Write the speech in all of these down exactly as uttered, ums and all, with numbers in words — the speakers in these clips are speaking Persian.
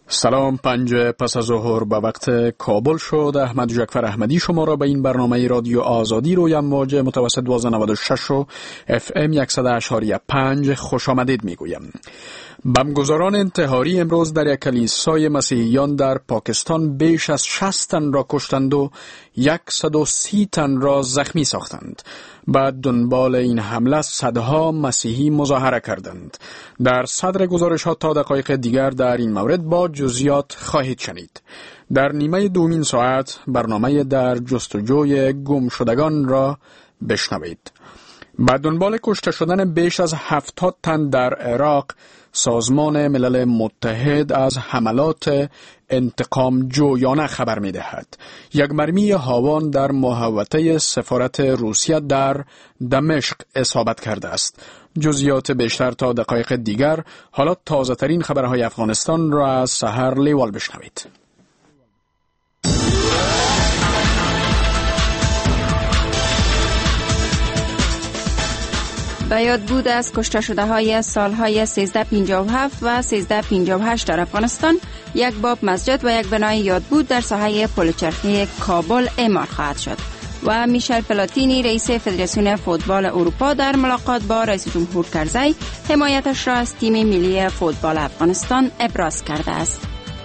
سلام، پنج پس از ظهر به وقت کابل شد. احمد جعفر احمدی شما را به این برنامه رادیو آزادی روی امواج متوسط دوازده نود و شش و اف ام صد و اشاری پنج خوش آمدید می گویم. بمبگذاران انتحاری امروز در یک کلیسای مسیحیان در پاکستان بیش از شصت تن را کشتند و صد و سی تن را زخمی ساختند. بعد دنبال این حمله صدها مسیحی مظاهره کردند. در صدر گزارشات تا دقایق دیگر در این مورد با جزئیات خواهید شنید. در نیمه دومین ساعت برنامه در جستجوی گم شدگان را بشنوید. بعد دنبال کشته شدن بیش از هفتاد تن در عراق، سازمان ملل متحد از حملات انتقام جویانه خبر می دهد. یک مرمی هاوان در محوطه سفارت روسیه در دمشق اصابت کرده است. جزئیات بیشتر تا دقایق دیگر. حالا تازه ترین خبرهای افغانستان را از سحر لیوال بشنوید. به یاد بود از کشته شده های سالهای سیزده پنجاه و هفت و سیزده پنجاه و هشت در افغانستان، یک باب مسجد و یک بنای یاد بود در ساحه پلچرخی کابل اعمار خواهد شد. و میشل پلاتینی رئیس فدراسیون فوتبال اروپا در ملاقات با رئیس جمهور کرزی حمایتش را از تیم ملی فوتبال افغانستان ابراز کرده است.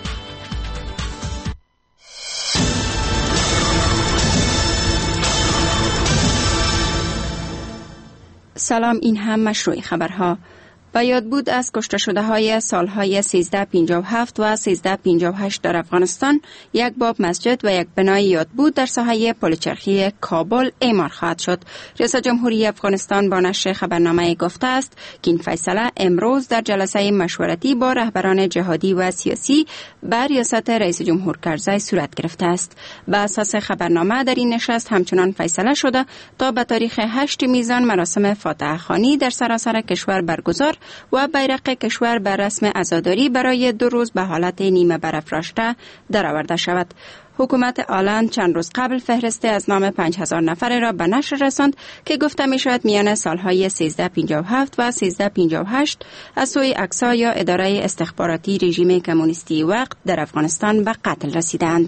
سلام، این هم مشروع خبرها. به یاد بود از کشته شده های سالهای سیزده پنجاه و هفت و سیزده پنجاه و هشت در افغانستان، یک باب مسجد و یک بنای یاد بود در ساحه پلچرخی کابل اعمار خواهد شد. رئیس جمهوری افغانستان با نشر خبرنامه گفته است که این فیصله امروز در جلسه مشورتی با رهبران جهادی و سیاسی بر ریاست رئیس جمهور کرزی صورت گرفته است. به اساس خبرنامه در این نشست همچنان فیصله شده تا به تاریخ هشت میزان مراسم فاتحه خوانی در سراسر کشور برگزار و بیرق کشور بر رسم عزاداری برای دو روز به حالت نیمه برافراشته درآورده شود. حکومت آلند چند روز قبل فهرست از نام پنج هزار نفره را به نشر رساند که گفته می شود میان سالهای سیزده پنجاه و هفت و سیزده پنجاه و هشت از سوی اکسا یا اداره استخباراتی رژیم کمونیستی وقت در افغانستان به قتل رسیدند.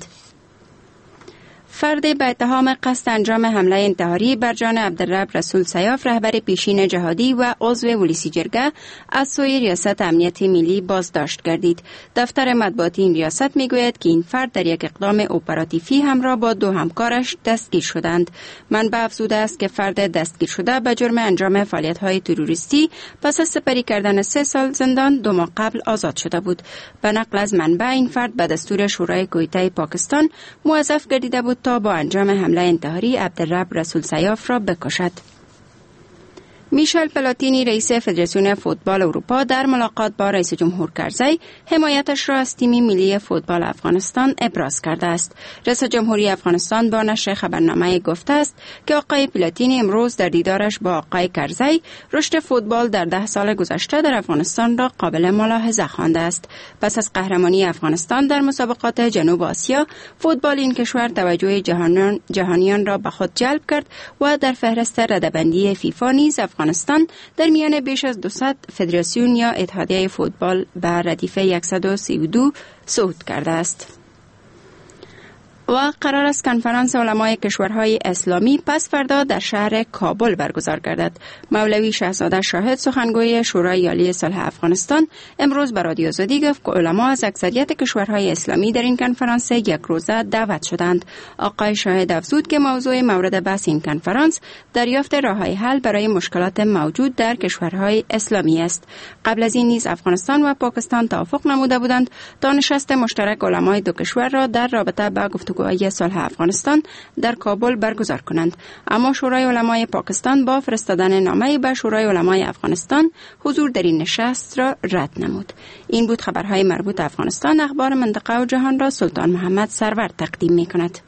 فرد به اتهام قصد انجام حمله انتحاری بر جان عبدالرب رسول سیاف، رهبر پیشین جهادی و عضو ولسی جرگه، از سوی ریاست امنیت ملی بازداشت گردید. دفتر مطبوعاتی این ریاست میگوید که این فرد در یک اقدام اپراتیوی همراه با دو همکارش دستگیر شدند. منبع افزوده است که فرد دستگیر شده به جرم انجام فعالیت‌های تروریستی پس از سپری کردن سه سال زندان دو ماه قبل آزاد شده بود. به نقل از منبع، این فرد به دستور شورای کویته پاکستان موظف گردیده بود تا با انجام حمله انتحاری عبدالرب رسول سیاف را بکشد. میشل پلاتینی رئیس فدراسیون فوتبال اروپا در ملاقات با رئیس جمهور کرزی حمایتش را از تیم ملی فوتبال افغانستان ابراز کرده است. رئیس جمهوری افغانستان با نشر خبرنامه گفته است که آقای پلاتینی امروز در دیدارش با آقای کرزی رشد فوتبال در ده سال گذشته در افغانستان را قابل ملاحظه خوانده است. پس از قهرمانی افغانستان در مسابقات جنوب آسیا، فوتبال این کشور توجه جهانیان, جهانیان را به خود جلب کرد و در فهرست رده‌بندی فیفا نیز افغانستان در میان بیش از دویست فدراسیون یا اتحادیه فوتبال به ردیف صد و سی و دو صعود کرده است. و قرار است کنفرانس علمای کشورهای اسلامی پس فردا در شهر کابل برگزار گردد. مولوی شهزاده شاهد، سخنگوی شورای عالی صلح افغانستان، امروز به رادیو آزادی گفت که علما از اکثریت کشورهای اسلامی در این کنفرانس یک روزه دعوت شدند. آقای شاهد افزود که موضوع مورد بحث این کنفرانس دریافت راه‌های حل برای مشکلات موجود در کشورهای اسلامی است. قبل از این نیز افغانستان و پاکستان توافق نموده بودند تا نشست مشترک علمای دو کشور را در رابطه با گفتگو گفتگوهای صلح افغانستان در کابل برگزار کنند، اما شورای علمای پاکستان با فرستادن نامه‌ای به شورای علمای افغانستان حضور در این نشست را رد نمود. این بود خبرهای مربوط افغانستان. اخبار منطقه و جهان را سلطان محمد سرور تقدیم می‌کند.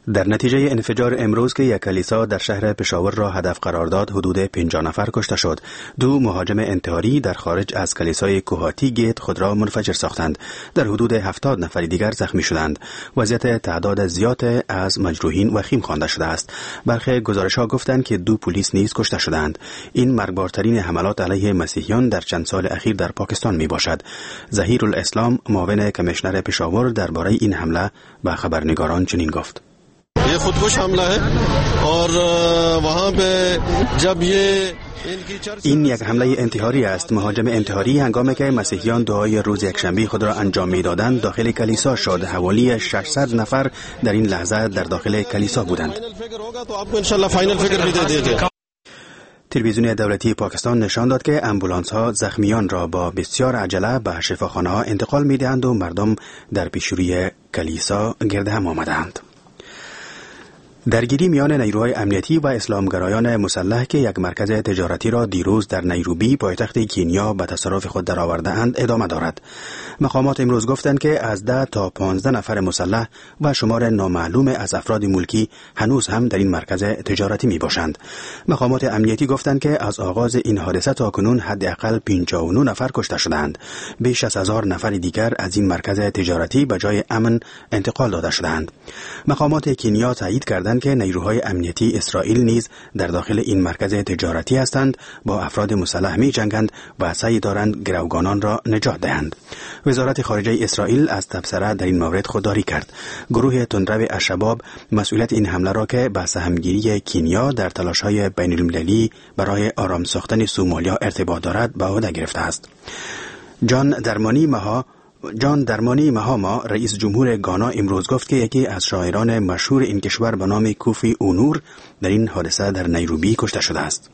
در نتیجه انفجار امروز که یک کلیسا در شهر پشاور را هدف قرار داد، حدود پنجاه نفر کشته شد. دو مهاجم انتحاری در خارج از کلیسای کوهاتی گیت خود را منفجر ساختند. در حدود هفتاد نفر دیگر زخمی شدند. وضعیت تعداد زیاد از مجروحین وخیم خوانده شده است. برخی گزارش‌ها گفتند که دو پلیس نیز کشته شدند. این مرگبارترین حملات علیه مسیحیان در چند سال اخیر در پاکستان می باشد. ظهیر الاسلام معاون کمیشنر پشاور درباره این حمله به خبرنگاران چنین گفت: ये खुदकुश हमला है और वहां पे जब ये این یک حمله انتحاری است. مهاجم انتحاری هنگامی که مسیحیان دعای روز یکشنبه خود را انجام می‌دادند داخل کلیسا شد. حوالی ششصد نفر در این لحظه در داخل کلیسا بودند. تلویزیون دولتی پاکستان نشان داد که امبولانس ها زخمیان را با بسیار عجله به شفاخانه ها انتقال می‌دهند و مردم در پیشروی کلیسا گرد هم آمدند. درگیری میان نیروهای امنیتی و اسلامگرایان مسلح که یک مرکز تجارتی را دیروز در نیروبی پایتخت کینیا به تصرف خود درآورده‌اند ادامه دارد. مقامات امروز گفتند که از ده تا پانزده نفر مسلح و شمار نامعلوم از افراد ملکی هنوز هم در این مرکز تجارتی می باشند. مقامات امنیتی گفتند که از آغاز این حادثه تا کنون حداقل پنجاه و نه نفر کشته شدند. بیش از هزار نفر دیگر از این مرکز تجارتی به جای امن انتقال داده شدند. مقامات کینیا تایید کردند که نیروهای امنیتی اسرائیل نیز در داخل این مرکز تجارتی هستند، با افراد مسلح می جنگند و سعی دارند گروگانان را نجات دهند. وزارت خارجه اسرائیل از تبصره در این مورد خودداری کرد. گروه تندرو الشباب مسئولیت این حمله را که به سهمگیری کینیا در تلاش‌های بین‌المللی برای آرام ساختن سومالیا ارتباط دارد به عهده گرفته است. جان درمانی مها جان درمانی مهاما رئیس جمهور گانا امروز گفت که یکی از شاعران مشهور این کشور به نام کوفی اونور در این حادثه در نیروبی کشته شده است.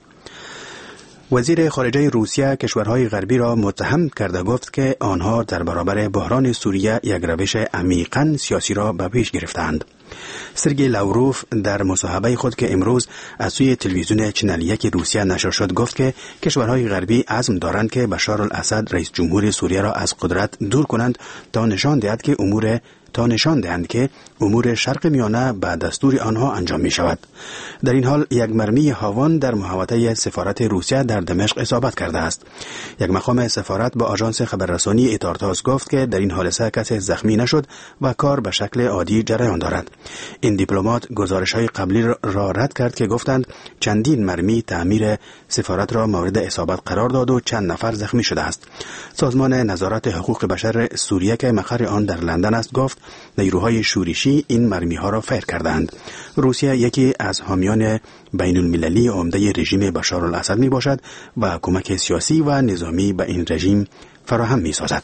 وزیر خارجه روسیه کشورهای غربی را متهم کرده گفت که آنها در برابر بحران سوریه یک روش عمیقاً سیاسی را به پیش گرفتند. سرگئی لاوروف در مصاحبه خود که امروز از سوی تلویزیون چنل یک روسیه نشر شد گفت که کشورهای غربی عزم دارند که بشار الاسد رئیس جمهور سوریه را از قدرت دور کنند تا نشان دهد که امور تا نشان دهند که امور شرق میانه به دستور آنها انجام می شود. در این حال یک مرمی هاوان در محوطه سفارت روسیه در دمشق اصابت کرده است. یک مقام سفارت با آژانس خبررسانی ایتارتاس گفت که در این حادثه کسی زخمی نشد و کار به شکل عادی جریان دارد. این دیپلمات گزارش‌های قبلی را رد کرد که گفتند چندین مرمی تعمیر سفارت را مورد اصابت قرار داد و چند نفر زخمی شده است. سازمان نظارت حقوق بشر سوریه که مقر آن در لندن است گفت نیروهای شورشی این مرمی ها را فیر کردند. روسیه یکی از حامیان بین المللی عمده رژیم بشار الاسد می باشد و کمک سیاسی و نظامی به این رژیم فراهم می سازد.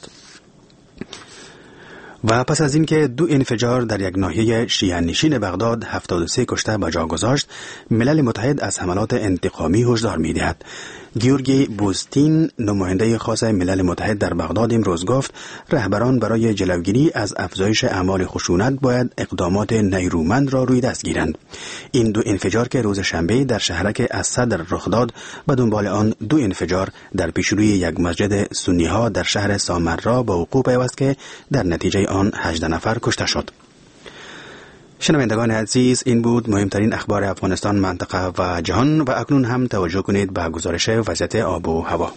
و پس از اینکه دو انفجار در یک ناحیه شیعه نشین بغداد هفتاد و سه کشته به جا گذاشت، ملل متحد از حملات انتقامی هشدار می‌دهد. گیورگی بوستین نماینده خاص ملل متحد در بغداد امروز گفت رهبران برای جلوگیری از افزایش اعمال خشونت باید اقدامات نیرومند را روی دست گیرند. این دو انفجار که روز شنبه در شهرک الصدر رخ داد به دنبال آن دو انفجار در پیشروی یک مسجد سنی ها در شهر سامرا با وقوع پیوست که در نتیجه آن هجده نفر کشته شد. شنوندگان عزیز، این بود مهمترین اخبار افغانستان، منطقه و جهان و اکنون هم توجه کنید به گزارش وضعیت آب و هوا.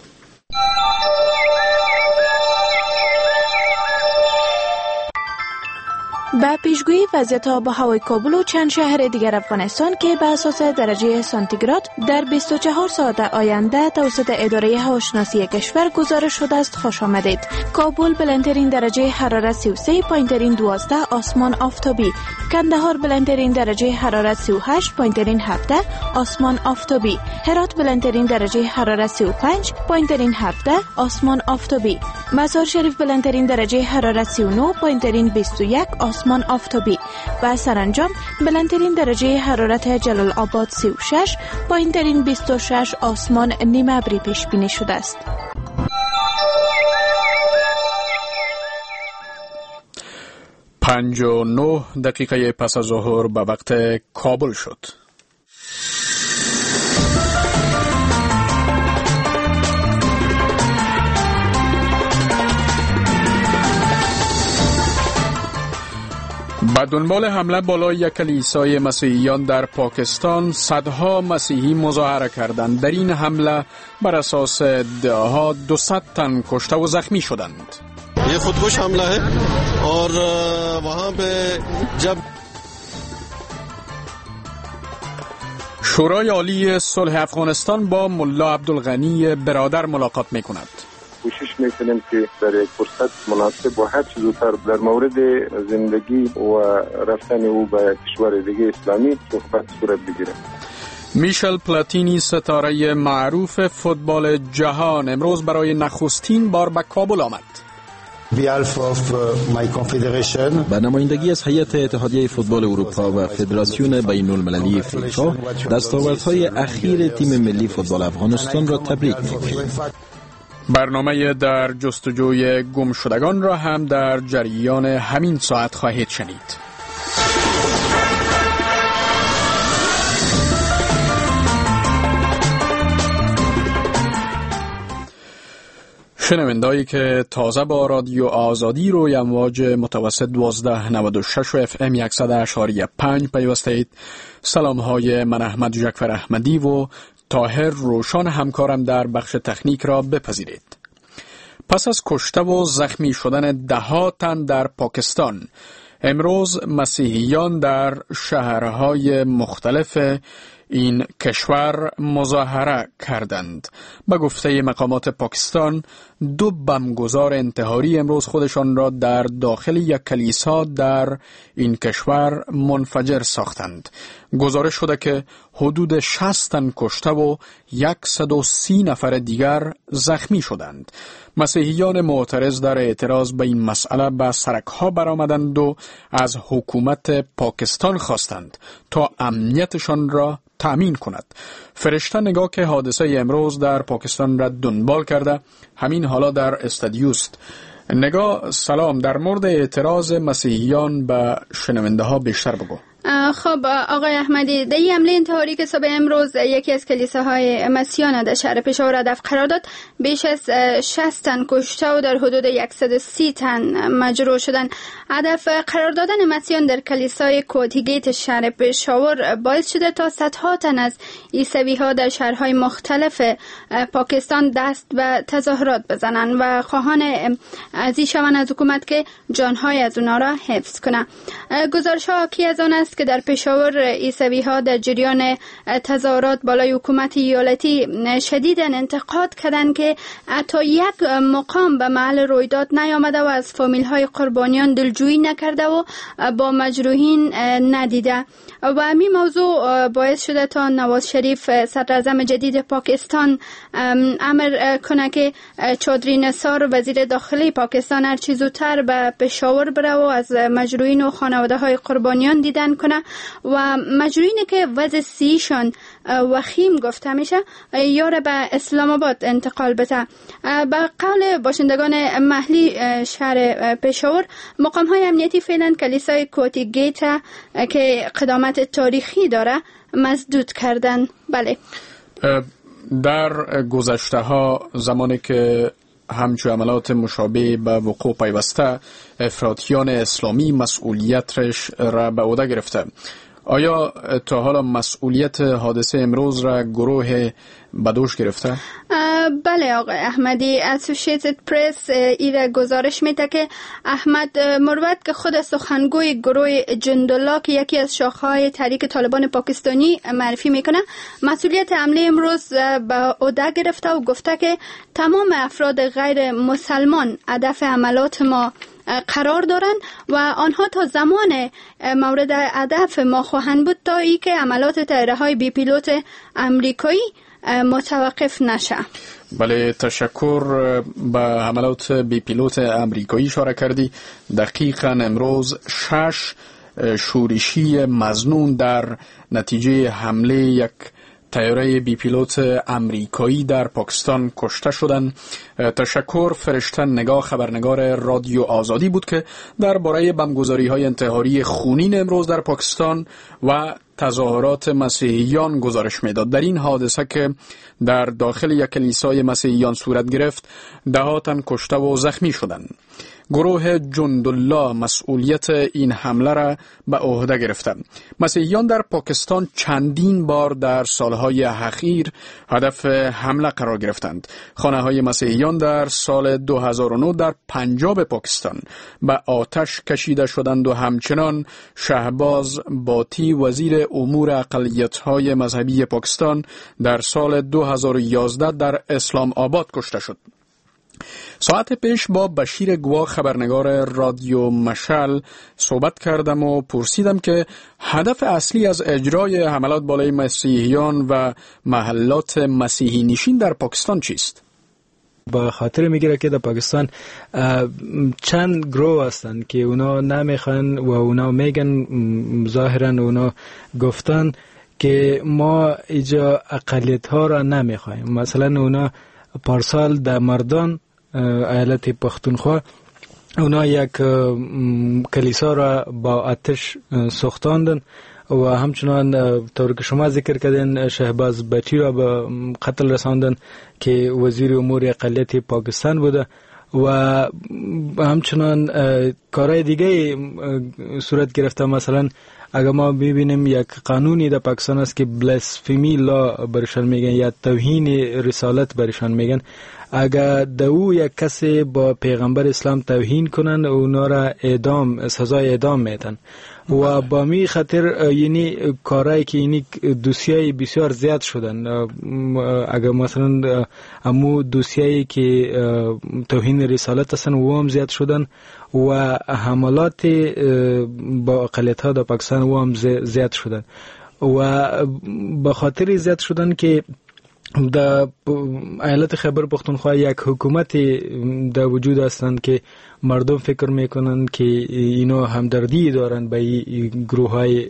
با پیشگویی وضعیت آب و هوای کابل و چند شهر دیگر افغانستان که به اساس درجه سانتیگراد در بیست و چهار ساعت آینده توسط اداره هواشناسی کشور گزارش شده است خوش آمدید. کابل بلندترین درجه حرارت سی و سه، پایینترین دوازده، آسمان آفتابی. کندهار بلندترین درجه حرارت سی و هشت، پایینترین هفده، آسمان آفتابی. هرات بلندترین درجه حرارت سی و پنج، پایینترین هفده، آسمان آفتابی. مزار شریف بلندترین درجه حرارت سی و نه، پایینترین بیست و یک، آسمان آفتابی. و سرانجام بلندترین درجه حرارت جلال آباد سی و شش، پایینترین بیست و شش، آسمان نیمه ابری پیش بینی شده است. پنج و نه دقیقه پس از ظهر به وقت کابل شد. به به دنبال حمله بالای یک کلیسای مسیحیان در پاکستان، صدها مسیحی مظاهره کردند. در این حمله بر اساس ادعاها دویست تن کشته و زخمی شدند. ये खुदकुश हमला है और वहां पे जब شورای عالی صلح افغانستان با ملا عبدالغنی برادر ملاقات می‌کند. کوشش میکنیم که در یک فرصت مناسب و هر چه زودتر در مورد زندگی و رفتن او به کشور دیگه اسلامی صحبت صورت بگیره. میشل پلاتینی، ستاره معروف فوتبال جهان، امروز برای نخستین بار به کابل آمد. به نمایندگی از هیئت اتحادیه فوتبال اروپا و فدراسیون بین المللی فیفا، دستاوردهای اخیر تیم ملی فوتبال افغانستان را تبریک می‌گویم. برنامه در جستجوی گمشدگان را هم در جریان همین ساعت خواهید شنید. شنوندهایی که تازه با رادیو آزادی روی امواج متوسط دوازده نود و شش و اف ام صد و شش و پنج پیوسته اید، سلام های من احمد جعفر احمدی و طاهر روشان همکارم در بخش تکنیک را بپذیرید. پس از کشته و زخمی شدن ده ها تن در پاکستان، امروز مسیحیان در شهرهای مختلف این کشور مظاهره کردند. به گفته مقامات پاکستان، دو بمبگذار انتحاری امروز خودشان را در داخل یک کلیسا در این کشور منفجر ساختند. گزارش شده که حدود شصت تن کشته و صد و سی نفر دیگر زخمی شدند. مسیحیان معترض در اعتراض به این مسئله به سرک‌ها برآمدند و از حکومت پاکستان خواستند تا امنیتشان را تأمین کند. فرشته نگاه که حادثه امروز در پاکستان را دنبال کرده، همین حالا در استادیوست. نگاه سلام، در مورد اعتراض مسیحیان به شنونده ها بیشتر بگو. خب آقای احمدی، در این حمله انتحاری که صبح امروز یکی از کلیساهای مسیحیان در شهر پشاور هدف قرار داد، بیش از شصت تن کشته و در حدود صد و سی تن مجروح شدند. هدف قرار دادن مسیحیان در کلیسای کوتیگیت شهر پشاور باعث شده تا صدها تن از عیسوی ها در شهرهای مختلف پاکستان دست به تظاهرات بزنند و خواهان ازی شوند از حکومت که جانهای از اونا را حفظ کنه. گزارش ها حاکی از آن است که در پشاور عیسوی ها در جریان تظاهرات بالای حکومت ایالتی شدیداً انتقاد کردند که تا یک مقام به محل رویداد نیامده و از فامیل های قربانیان دلجویی نکرده و با مجروحین ندیده. و همین موضوع باعث شده تا نواز شریف صدر اعظم جدید پاکستان امر کنه که چودری نثار وزیر داخلی پاکستان هر چه زودتر به پشاور بره و از مجروحین و خانواده های قربانیان دیدن کنه و مجروحینی که وضع صحیشان وخیم گفته میشه یا به اسلام آباد انتقال بده. به قول باشندگان محلی شهر پشاور، مقام های امنیتی فعلا کلیسای کوتی گیت که قدامت تاریخی داره مسدود کردن. بله، در گذشته ها زمانی که همچون عملات مشابه به وقوع پیوسته، افراطیان اسلامی مسئولیتش را به عهده گرفته. آیا تا حالا مسئولیت حادثه امروز را گروه به دوش گرفته؟ بله آقای احمدی، اسوسییتد پرس ایره گزارش میده که احمد مروت که خود سخنگوی گروه جندالله که یکی از شاخه‌های تحریک طالبان پاکستانی معرفی میکنه، مسئولیت حمله امروز به عهده گرفته و گفته که تمام افراد غیر مسلمان هدف عملات ما قرار دارند و آنها تا زمان مورد هدف ما خواهند بود تا ای که عملات طیاره‌های بی پیلوت امریکایی متوقف نشه. بله، تشکر. به حملات بی پیلوت امریکایی اشاره کردی. دقیقاً امروز شش شورشی مظنون در نتیجه حمله یک طیاره بی پیلوت امریکایی در پاکستان کشته شدند. تشکر. فرشته نگاه، خبرنگار رادیو آزادی بود که درباره بمبگذاری‌های انتحاری خونین امروز در پاکستان و تظاهرات مسیحیان گزارش میداد. در این حادثه که در داخل یک کلیسای مسیحیان صورت گرفت، ده ها تن کشته و زخمی شدند. گروه جندالله مسئولیت این حمله را به عهده گرفتند. مسیحیان در پاکستان چندین بار در سالهای اخیر هدف حمله قرار گرفتند. خانه‌های مسیحیان در سال دو هزار و نه در پنجاب پاکستان به آتش کشیده شدند و همچنان شهباز باتی وزیر امور اقلیت‌های مذهبی پاکستان در سال دو هزار و یازده در اسلام آباد کشته شد. ساعت پیش با بشیر گوا خبرنگار رادیو مشعل صحبت کردم و پرسیدم که هدف اصلی از اجرای حملات بالای مسیحیان و محلات مسیحی نشین در پاکستان چیست؟ با خاطر میگیره که در پاکستان چند گروه هستند که اونا نمیخوان و اونا میگن ظاهرا اونا گفتن که ما ایجا اقلیت ها را نمیخوایم. مثلا اونا پارسال در مردان ایالت پختونخوا اونا یک کلیسا را با آتش سوختاندن و همچنان طور که شما ذکر کردین شهباز باتی را به قتل رساندن که وزیر امور اقلیت پاکستان بوده و همچنان کارهای دیگه صورت گرفته. مثلا اگر ما ببینیم یک قانونی در پاکستان است که بلاسفمی لا برشان میگن یا توهین رسالت برشان میگن. اگر دو یک کسی با پیغمبر اسلام توهین کنن اونا را اعدام سزای اعدام میدن و با می خاطر یعنی کارهایی که یعنی دوسیای بسیار زیاد شدن. اگر مثلا امو دوسیایی که توهین رسالت هستن و هم زیاد شدن و حملات با اقلیت ها در پاکستان و هم زیاد شدن و به خاطر زیاد شدن که در ایالت خیبر پختونخوا یک حکومت در وجود هستند که مردم فکر میکنند که اینا همدردی دارند به این گروه های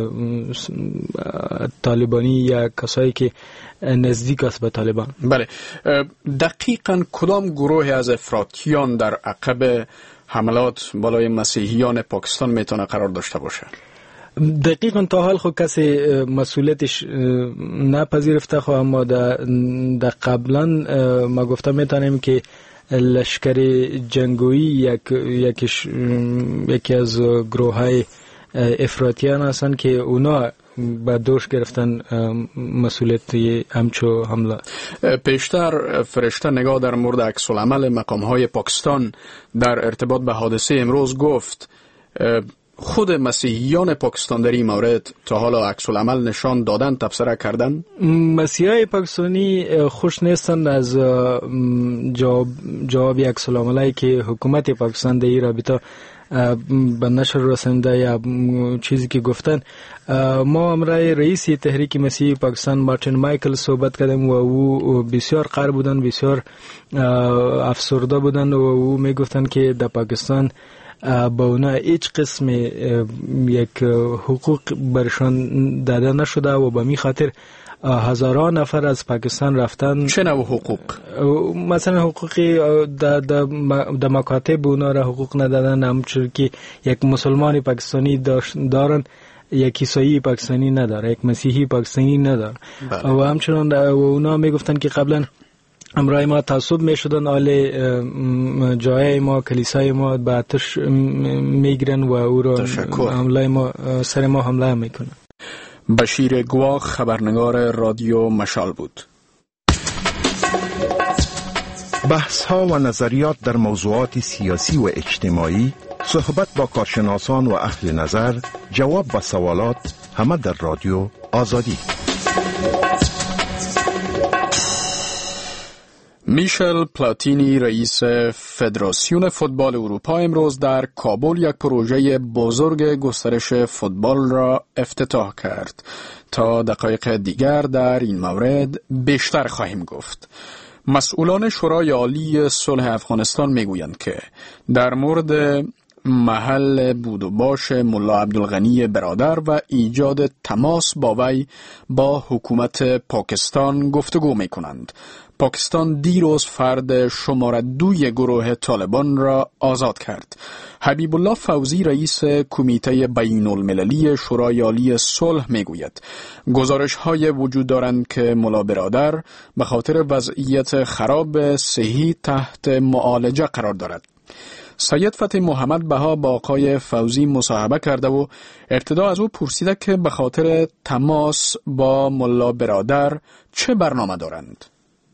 طالبانی یا کسایی که نزدیک است به طالبان. بله، دقیقاً کدام گروه از افراطیان در عقب حملات بالای مسیحیان پاکستان میتونه قرار داشته باشه؟ دقیقاً تا حال خود کسی مسئولیتش نپذیرفته، خو اما در قبلا ما گفته میتونیم که لشکر جنگویی یک یکیش یکی از گروه های افراطیان هستند که اونا با دوش گرفتن مسئولیت همچو حمله. پیشتر فرشته نگاه در مورد عکس العمل مقام های پاکستان در ارتباط به حادثه امروز گفت خود مسیحیان پاکستان در این مورد تا حالا عکس العمل نشان دادن، تبصره کردن؟ مسیحای پاکستانی خوش نیستند از جواب جواب عکس العملی که حکومت پاکستان در این رابطه به نشر رسانده یا چیزی که گفتن. ما امرای رئیس تحریک مسیحی پاکستان مارتین مایکل صحبت کردیم و او بسیار قهر بودن، بسیار افسرده بودن و او میگفتن که در پاکستان با اونا هیچ قسم یک حقوق برشان داده نشده و به می خاطر هزاران نفر از پاکستان رفتن. چه نوع حقوق؟ مثلا حقوقی در مکاتب اونا را حقوق ندادن، همچون که یک مسلمان پاکستانی دارن یک عیسایی پاکستانی نداره، یک مسیحی پاکستانی نداره. بله. و همچنان اونا می گفتن که قبلا امرای ما تعصب می شدن، آل جای ما کلیسای ما به آتش میگیرن و او را حمله ما سر ما حمله میکنن. بشیر گوا خبرنگار رادیو مشعل بود. بحث ها و نظریات در موضوعات سیاسی و اجتماعی، صحبت با کارشناسان و اهل نظر، جواب به سوالات، همه در رادیو آزادی. میشل پلاتینی رئیس فدراسیون فوتبال اروپا امروز در کابل یک پروژه بزرگ گسترش فوتبال را افتتاح کرد. تا دقایق دیگر در این مورد بیشتر خواهیم گفت. مسئولان شورای عالی صلح افغانستان میگویند که در مورد محل بود و باش ملا عبدالغنی برادر و ایجاد تماس با وی با حکومت پاکستان گفتگو می کنند. پاکستان دیروز فرد شماره دوی گروه طالبان را آزاد کرد. حبیب الله فوزی رئیس کمیته بین المللی شورای عالی صلح می گوید گزارش های وجود دارند که ملا برادر به خاطر وضعیت خراب صحی تحت معالجه قرار دارد. سید فتح محمد بها با آقای فوزی مصاحبه کرده و ابتدا از او پرسیده که به خاطر تماس با ملا برادر چه برنامه دارند.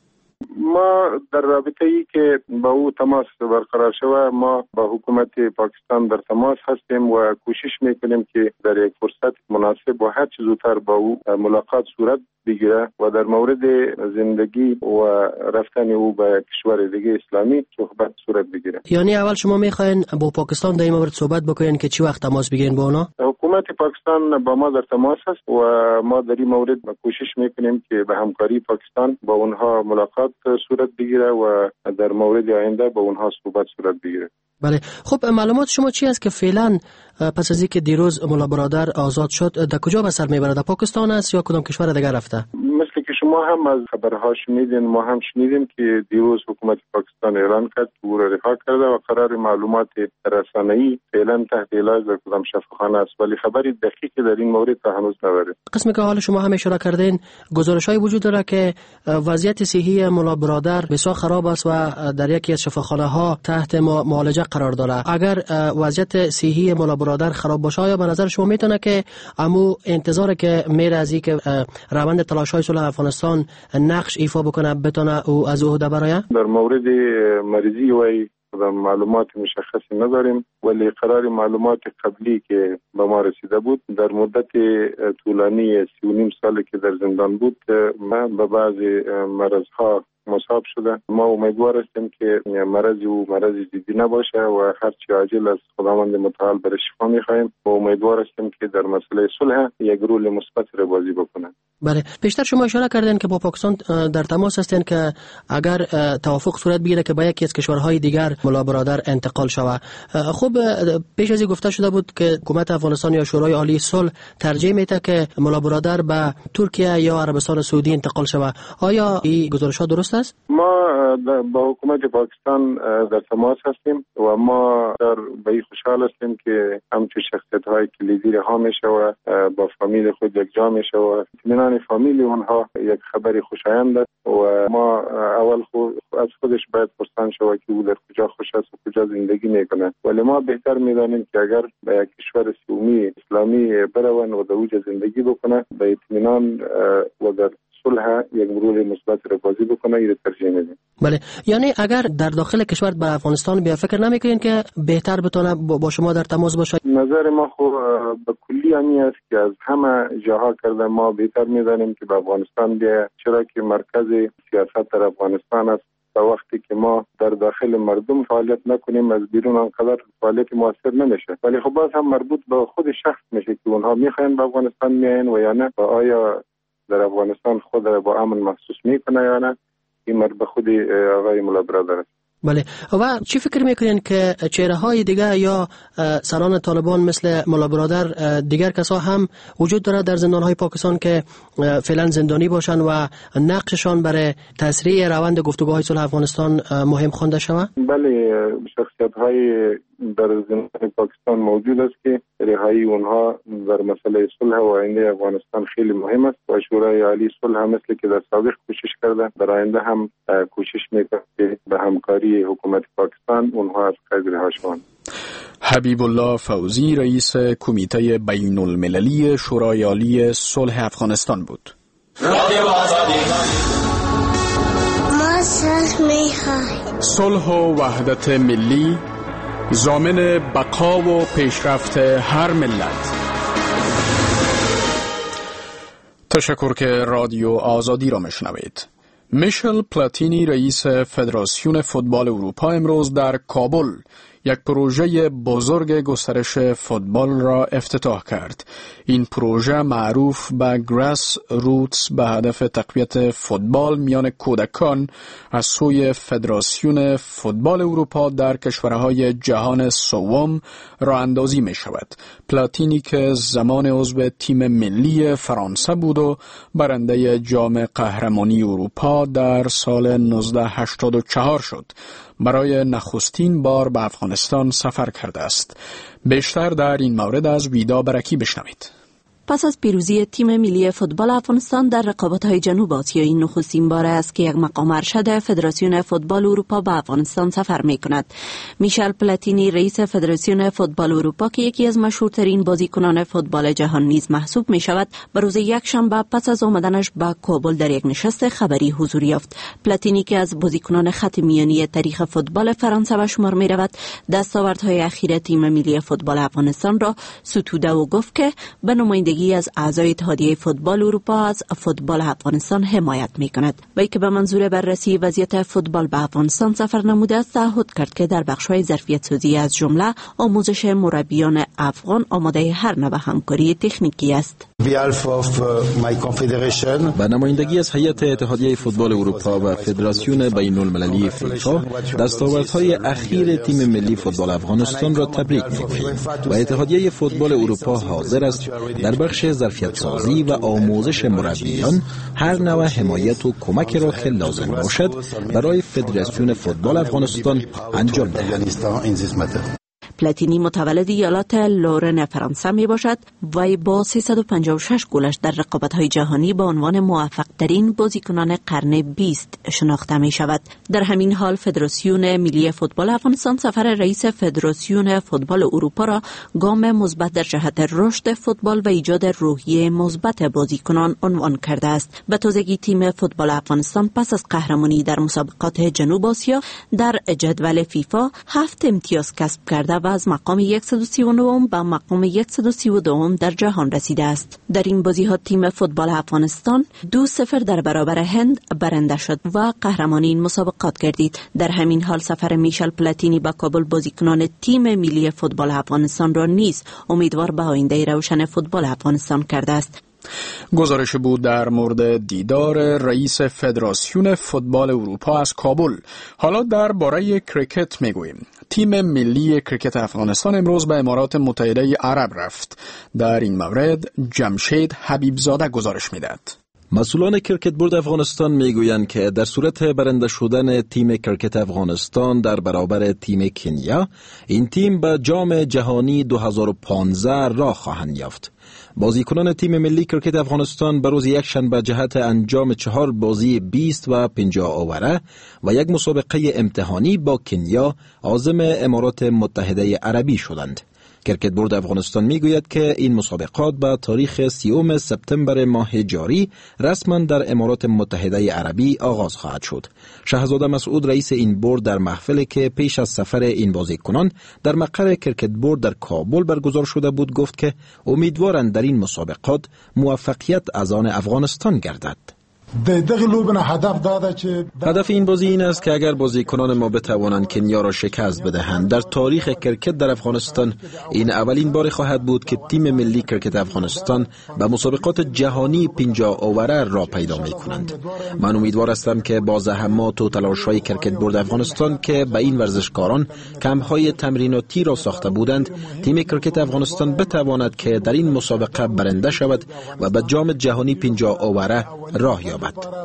ما در رابطه ای که با او تماس برقرار شود، ما با حکومت پاکستان در تماس هستیم و کوشش میکنیم که در یک فرصت مناسب و هر چه زودتر با او ملاقات صورت بگیره و در مورد زندگی و رفتن او به کشور دیگه اسلامی صحبت صورت بگیره. یعنی اول شما میخواین با پاکستان در این مورد صحبت بکنین که چی وقت تماس بگیرین با اونا؟ حکومت پاکستان با ما در تماس است و ما در این مورد کوشش میکنیم که به همکاری پاکستان با اونها ملاقات صورت بگیره و در مورد آینده با اونها صحبت صورت بگیره. بله. خب معلومات شما چی است که فعلا پس از اینکه دیروز ملا برادر آزاد شد در کجا به سر میبره؟ در پاکستان است یا کدام کشور دیگر رفته؟ مثل که شما هم از خبرها شنیدین، ما هم شنیدیم که دیروز حکومت پاکستان اعلان کرد که او را رها کرده و قرار معلومات رسانه‌ای فعلا تحت علاج در کدام شفاخانه است، ولی خبری دقیقی در این مورد تا هنوز نداریم. قسمی که حال شما هم اشاره کردین، گزارش‌های وجود داره که وضعیت صحی ملا برادر بسیار خراب است و در یکی از شفاخانه‌ها تحت معالجه قرار داره. اگر وضعیت صحی ملا برادر خراب باشه، آیا به نظر شما میتونه که امو انتظار که میره از اینکه روند تلاش‌های صلح افغانستان نقش ایفا بکنه بتونه او از عهده برآید؟ در مورد مریضی وی معلومات مشخصی نداریم، ولی قرار معلومات قبلی که به ما رسیده بود در مدت طولانی سی و نیم سالی که در زندان بود ما به بعضی مرضها مصاب شده. ما امیدوار هستیم که مرض او مرض جدی نباشه و هر چه عاجل از خداوند متعال برای شفا می‌خوایم و امیدوار هستیم که در مسئله صلح یک رول مثبت را بازی بکنه. بله. پیشتر شما اشاره کردین که با پاکستان در تماس هستین که اگر توافق صورت بگیره که با یکی از کشورهای دیگر ملا برادر انتقال شود. خب پیش از این گفته شده بود که حکومت افغانستان یا شورای عالی صلح ترجیح میده که ملا برادر به ترکیه یا عربستان سعودی انتقال شود. آیا این گزارش‌ها درست است؟ ما با حکومت پاکستان در تماس هستیم و ما در به این خوشحال هستیم که همچون شخصیت‌های کلیدی رها میشه و با فامیل خود یک جا میشه و اطمینان فامیل اونها یک خبری خوشایند است و ما اول خود از خودش باید پرسان شود که او در کجا خوش است و کجا زندگی میکنه، ولی ما بهتر میدانیم که اگر به یک کشور سومی اسلامی بروند و در اوج زندگی بکنه به اطمینان و در صلح یک مرور مثبت را بازی بکنه، این ترجیح میدیم. بله. یعنی اگر در داخل کشور به افغانستان بیا فکر نمیکنین که بهتر بتونه با شما در تماس باشه؟ نظر ما خو به کلی امی است که از همه جاها کرده ما بهتر میدانیم که به افغانستان بیا، چرا که مرکز سیاست در افغانستان است. تا وقتی که ما در داخل مردم فعالیت نکنیم از بیرون آنقدر فعالیت موثر نمیشه، ولی خب باز هم مربوط به خود شخص میشه که اونها میخواین به افغانستان میاین و یا نه، و آیا در افغانستان خود را با امن محسوس میکنه یا نه، این مربوط به خود آقای ملا برادر است. بله. و چی فکر میکنین که چهره های دیگه یا سران طالبان مثل ملا برادر دیگر کسا هم وجود داره در زندان های پاکستان که فعلا زندانی باشن و نقششان برای تسریع روند گفتگوهای صلح افغانستان مهم خوانده شود؟ بله، شخصیت های در زندان پاکستان موجود است که رهایی اونها در مسئله صلح و آینده افغانستان خیلی مهم است و شورای عالی صلح هم مثل که در سابق کوشش کرده در آینده هم کوشش میکنه که به همکاری حکومت پاکستان اونها از قید رها شوند. حبیب الله فوزی رئیس کمیته بین المللی شورای عالی صلح افغانستان بود. ما صلح میخواهیم. صلح و وحدت ملی ضامن بقا و پیشرفت هر ملت. تشکر که رادیو آزادی را میشنوید. میشل پلاتینی رئیس فدراسیون فوتبال اروپا امروز در کابل یک پروژه بزرگ گسترش فوتبال را افتتاح کرد. این پروژه معروف به گراس روتس به هدف تقویت فوتبال میان کودکان از سوی فدراسیون فوتبال اروپا در کشورهای جهان سوم راه اندازی می شود. پلاتینی که زمان عضو تیم ملی فرانسه بود و برنده جام قهرمانی اروپا در سال نوزده هشتاد و چهار شد، برای نخستین بار به افغانستان سفر کرده است. بیشتر در این مورد از ویدا برکی بشنوید. پس از پیروزی تیم ملی فوتبال افغانستان در رقابت‌های جنوب آسیایی نخستین بار است که یک مقام ارشد فدراسیون فوتبال اروپا به افغانستان سفر می‌کند. میشل پلاتینی رئیس فدراسیون فوتبال اروپا که یکی از مشهورترین بازیکنان فوتبال جهان نیز محسوب می‌شود، به روز یکشنبه پس از آمدنش به کابل در یک نشست خبری حضور یافت. پلاتینی که از بازیکنان خط میانی تاریخ فوتبال فرانسه به شمار می‌رود، دستاوردهای اخیر تیم ملی فوتبال افغانستان را ستوده و گفت که به نمایندگی از اعضای اتحادیه فوتبال اروپا از فوتبال افغانستان حمایت می‌کند. وی که به منظور بررسی وضعیت فوتبال به افغانستان سفر نموده است، تعهد کرد که در بخش‌های ظرفیت سازی از جمله آموزش مربیان افغان آماده هر نوع همکاری تکنیکی است. به نمایندگی از هیئت اتحادیه فوتبال اروپا و فدراسیون بین المللی فیفا، دستاوردهای اخیر تیم ملی فوتبال افغانستان را تبریک می‌گوییم و اتحادیه فوتبال اروپا حاضر است در بخش ظرفیت سازی و آموزش مربیان هر نوع حمایت و کمک را که لازم باشد برای فدراسیون فوتبال افغانستان انجام دهد. پلاتینی متولد ایالات لورن فرانسه می باشد و با سیصد و پنجاه و شش گلش در رقابت‌های جهانی به عنوان موفق ترین بازیکنان قرن بیست شناخته می شود. در همین حال فدراسیون ملی فوتبال افغانستان سفر رئیس فدراسیون فوتبال اروپا را گام مثبت در جهت رشد فوتبال و ایجاد روحیه مثبت بازیکنان عنوان کرده است. به تازگی تیم فوتبال افغانستان پس از قهرمانی در مسابقات جنوب آسیا در جدول فیفا هفت امتیاز کسب کرده و از مقام صد و سی و نه به مقام صد و سی و دو در جهان رسیده است. در این بازی‌ها تیم فوتبال افغانستان دو صفر در برابر هند برنده شد و قهرمان این مسابقات گردید. در همین حال سفر میشل پلاتینی به کابل بازیکنان تیم ملی فوتبال افغانستان را نیز امیدوار به آینده روشن فوتبال افغانستان کرده است. گزارش بود در مورد دیدار رئیس فدراسیون فوتبال اروپا از کابل. حالا درباره کریکت میگوییم. تیم ملی کریکت افغانستان امروز به امارات متحده عرب رفت. در این مورد جمشید حبیبزاده گزارش میدهد. مسئولان کریکت بورد افغانستان میگویند که در صورت برنده شدن تیم کریکت افغانستان در برابر تیم کنیا، این تیم به جام جهانی دو هزار و پانزده راه خواهند یافت. بازیکنان تیم ملی کریکت افغانستان به روز یکشنبه جهت انجام چهار بازی بیست و پنجاه اووره و یک مسابقه امتحانی با کنیا عازم امارات متحده عربی شدند. کریکت بورد افغانستان میگوید که این مسابقات به تاریخ سیوم سپتامبر ماه جاری رسما در امارات متحده عربی آغاز خواهد شد. شهزاده مسعود رئیس این بورد در محفلی که پیش از سفر این بازیکنان در مقر کریکت بورد در کابل برگزار شده بود گفت که امیدوارند در این مسابقات موفقیت از آن افغانستان گردد. هدف این بازی این است که اگر بازیکنان ما بتوانند کنیا را شکست بدهند، در تاریخ کرکت در افغانستان این اولین بار خواهد بود که تیم ملی کرکت افغانستان به مسابقات جهانی پنجاه اووره را پیدا می کنند. من امیدوار هستم که با زحمات و تلاش‌های کرکت بورد افغانستان که به این ورزشکاران کمپ‌های تمریناتی را ساخته بودند، تیم کرکت افغانستان بتواند که در این مسابقه برنده شود و به جام جهانی پنجاه اووره راه یابد.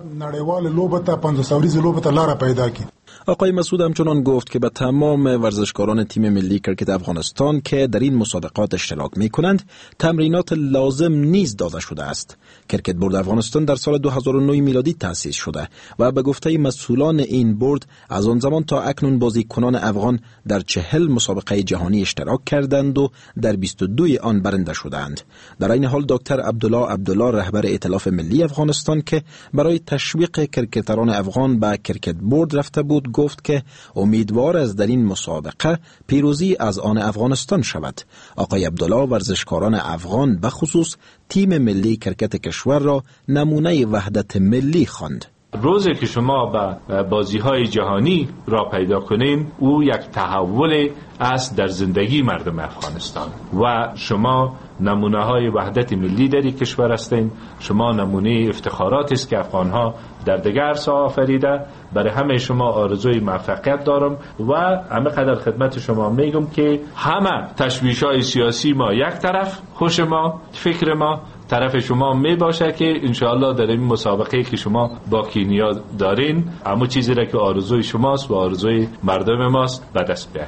آقای مسعود همچنان گفت که به تمام ورزشکاران تیم ملی کرکت افغانستان که در این مسابقات اشتراک می کنند تمرینات لازم نیز داده شده است. کرکت بورد افغانستان در سال دو هزار و نه میلادی تأسیس شده و به گفته مسئولان این بورد از آن زمان تا اکنون بازیکنان افغان در چهل مسابقه جهانی اشتراک کردند و در بیست و دو آن برنده شدند. در این حال دکتر عبدالله عبدالله رهبر ائتلاف ملی افغانستان که برای تشویق کرکتران افغان به کرکت بورد رفته بود گفت که امیدوار است در این مسابقه پیروزی از آن افغانستان شود. آقای عبدالله ورزشکاران افغان به خصوص تیم ملی کرکت کشور را نمونه وحدت ملی خواند. روزی که شما به بازی‌های جهانی را پیدا کنین، او یک تحول است در زندگی مردم افغانستان و شما نمونه‌های وحدت ملی در کشور هستین. شما نمونه افتخارات است که افغان‌ها در دیگر عرصه آفریده. برای همه شما آرزوی موفقیت دارم و همه قدر خدمت شما میگم که همه تشویش‌های سیاسی ما یک طرف، خوش ما، فکر ما طرف شما می باشه که انشاءالله در این مسابقه که شما با کینیا دارین همون چیزی را که آرزوی شماست و آرزوی مردم ماست به دست بیارید.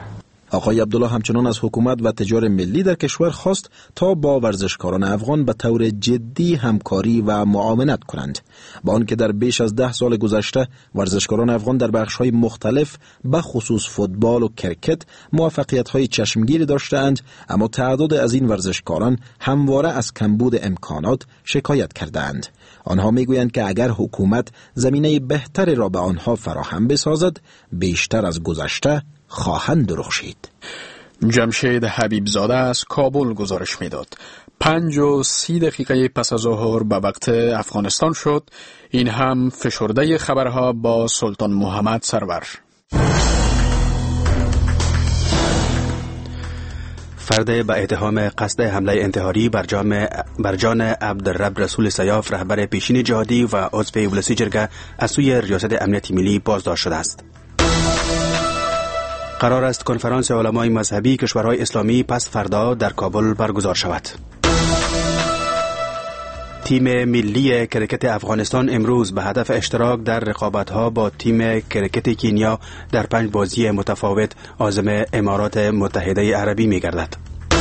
آقای عبدالله همچنان از حکومت و تجار ملی در کشور خواست تا با ورزشکاران افغان به طور جدی همکاری و معاونت کنند، با آنکه در بیش از ده سال گذشته ورزشکاران افغان در بخش‌های مختلف به خصوص فوتبال و کرکت موفقیت‌های چشمگیری داشتند، اما تعداد از این ورزشکاران همواره از کمبود امکانات شکایت کردند. آنها میگویند که اگر حکومت زمینه بهتری را به آنها فراهم بسازد، بیشتر از گذشته خواهند درخشید. جمشید حبیبزاده از کابل گزارش میداد. پنج و سی دقیقه پس از ظهر به وقت افغانستان شد. این هم فشرده خبرها با سلطان محمد سرور. فرد به اتهام قصد حمله انتحاری بر جان بر جان عبدالرب رسول سیاف رهبر پیشین جهادی و عضو ولسی جرگه از سوی ریاست امنیت ملی بازداشت شده است. قرار است کنفرانس علمای مذهبی کشورهای اسلامی پس فردا در کابل برگزار شود. تیم ملی کرکت افغانستان امروز به هدف اشتراک در رقابت‌ها با تیم کرکت کینیا در پنج بازی متفاوت عازم امارات متحده عربی می‌گردد.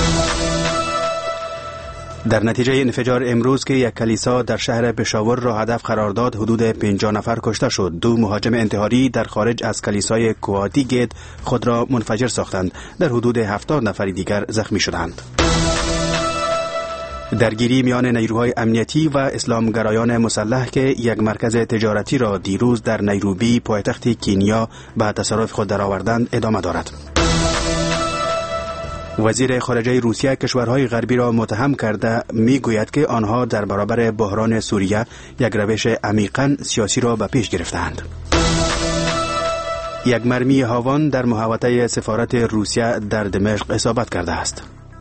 در نتیجه انفجار امروز که یک کلیسا در شهر پشاور را هدف قرار داد، حدود پنجاه نفر کشته شد. دو مهاجم انتحاری در خارج از کلیسای کوهاتی گیت خود را منفجر ساختند. در حدود هفتاد نفر دیگر زخمی شدند. درگیری میان نیروهای امنیتی و اسلامگرایان مسلح که یک مرکز تجارتی را دیروز در نیروبی پایتخت کینیا به تصرف خود درآوردند ادامه دارد. وزیر خارجه روسیه کشورهای غربی را متهم کرده میگوید که آنها در برابر بحران سوریه یک روش عمیقاً سیاسی را به پیش گرفتند. یک مرمی هاوان در محوطه سفارت روسیه در دمشق اصابت کرده است.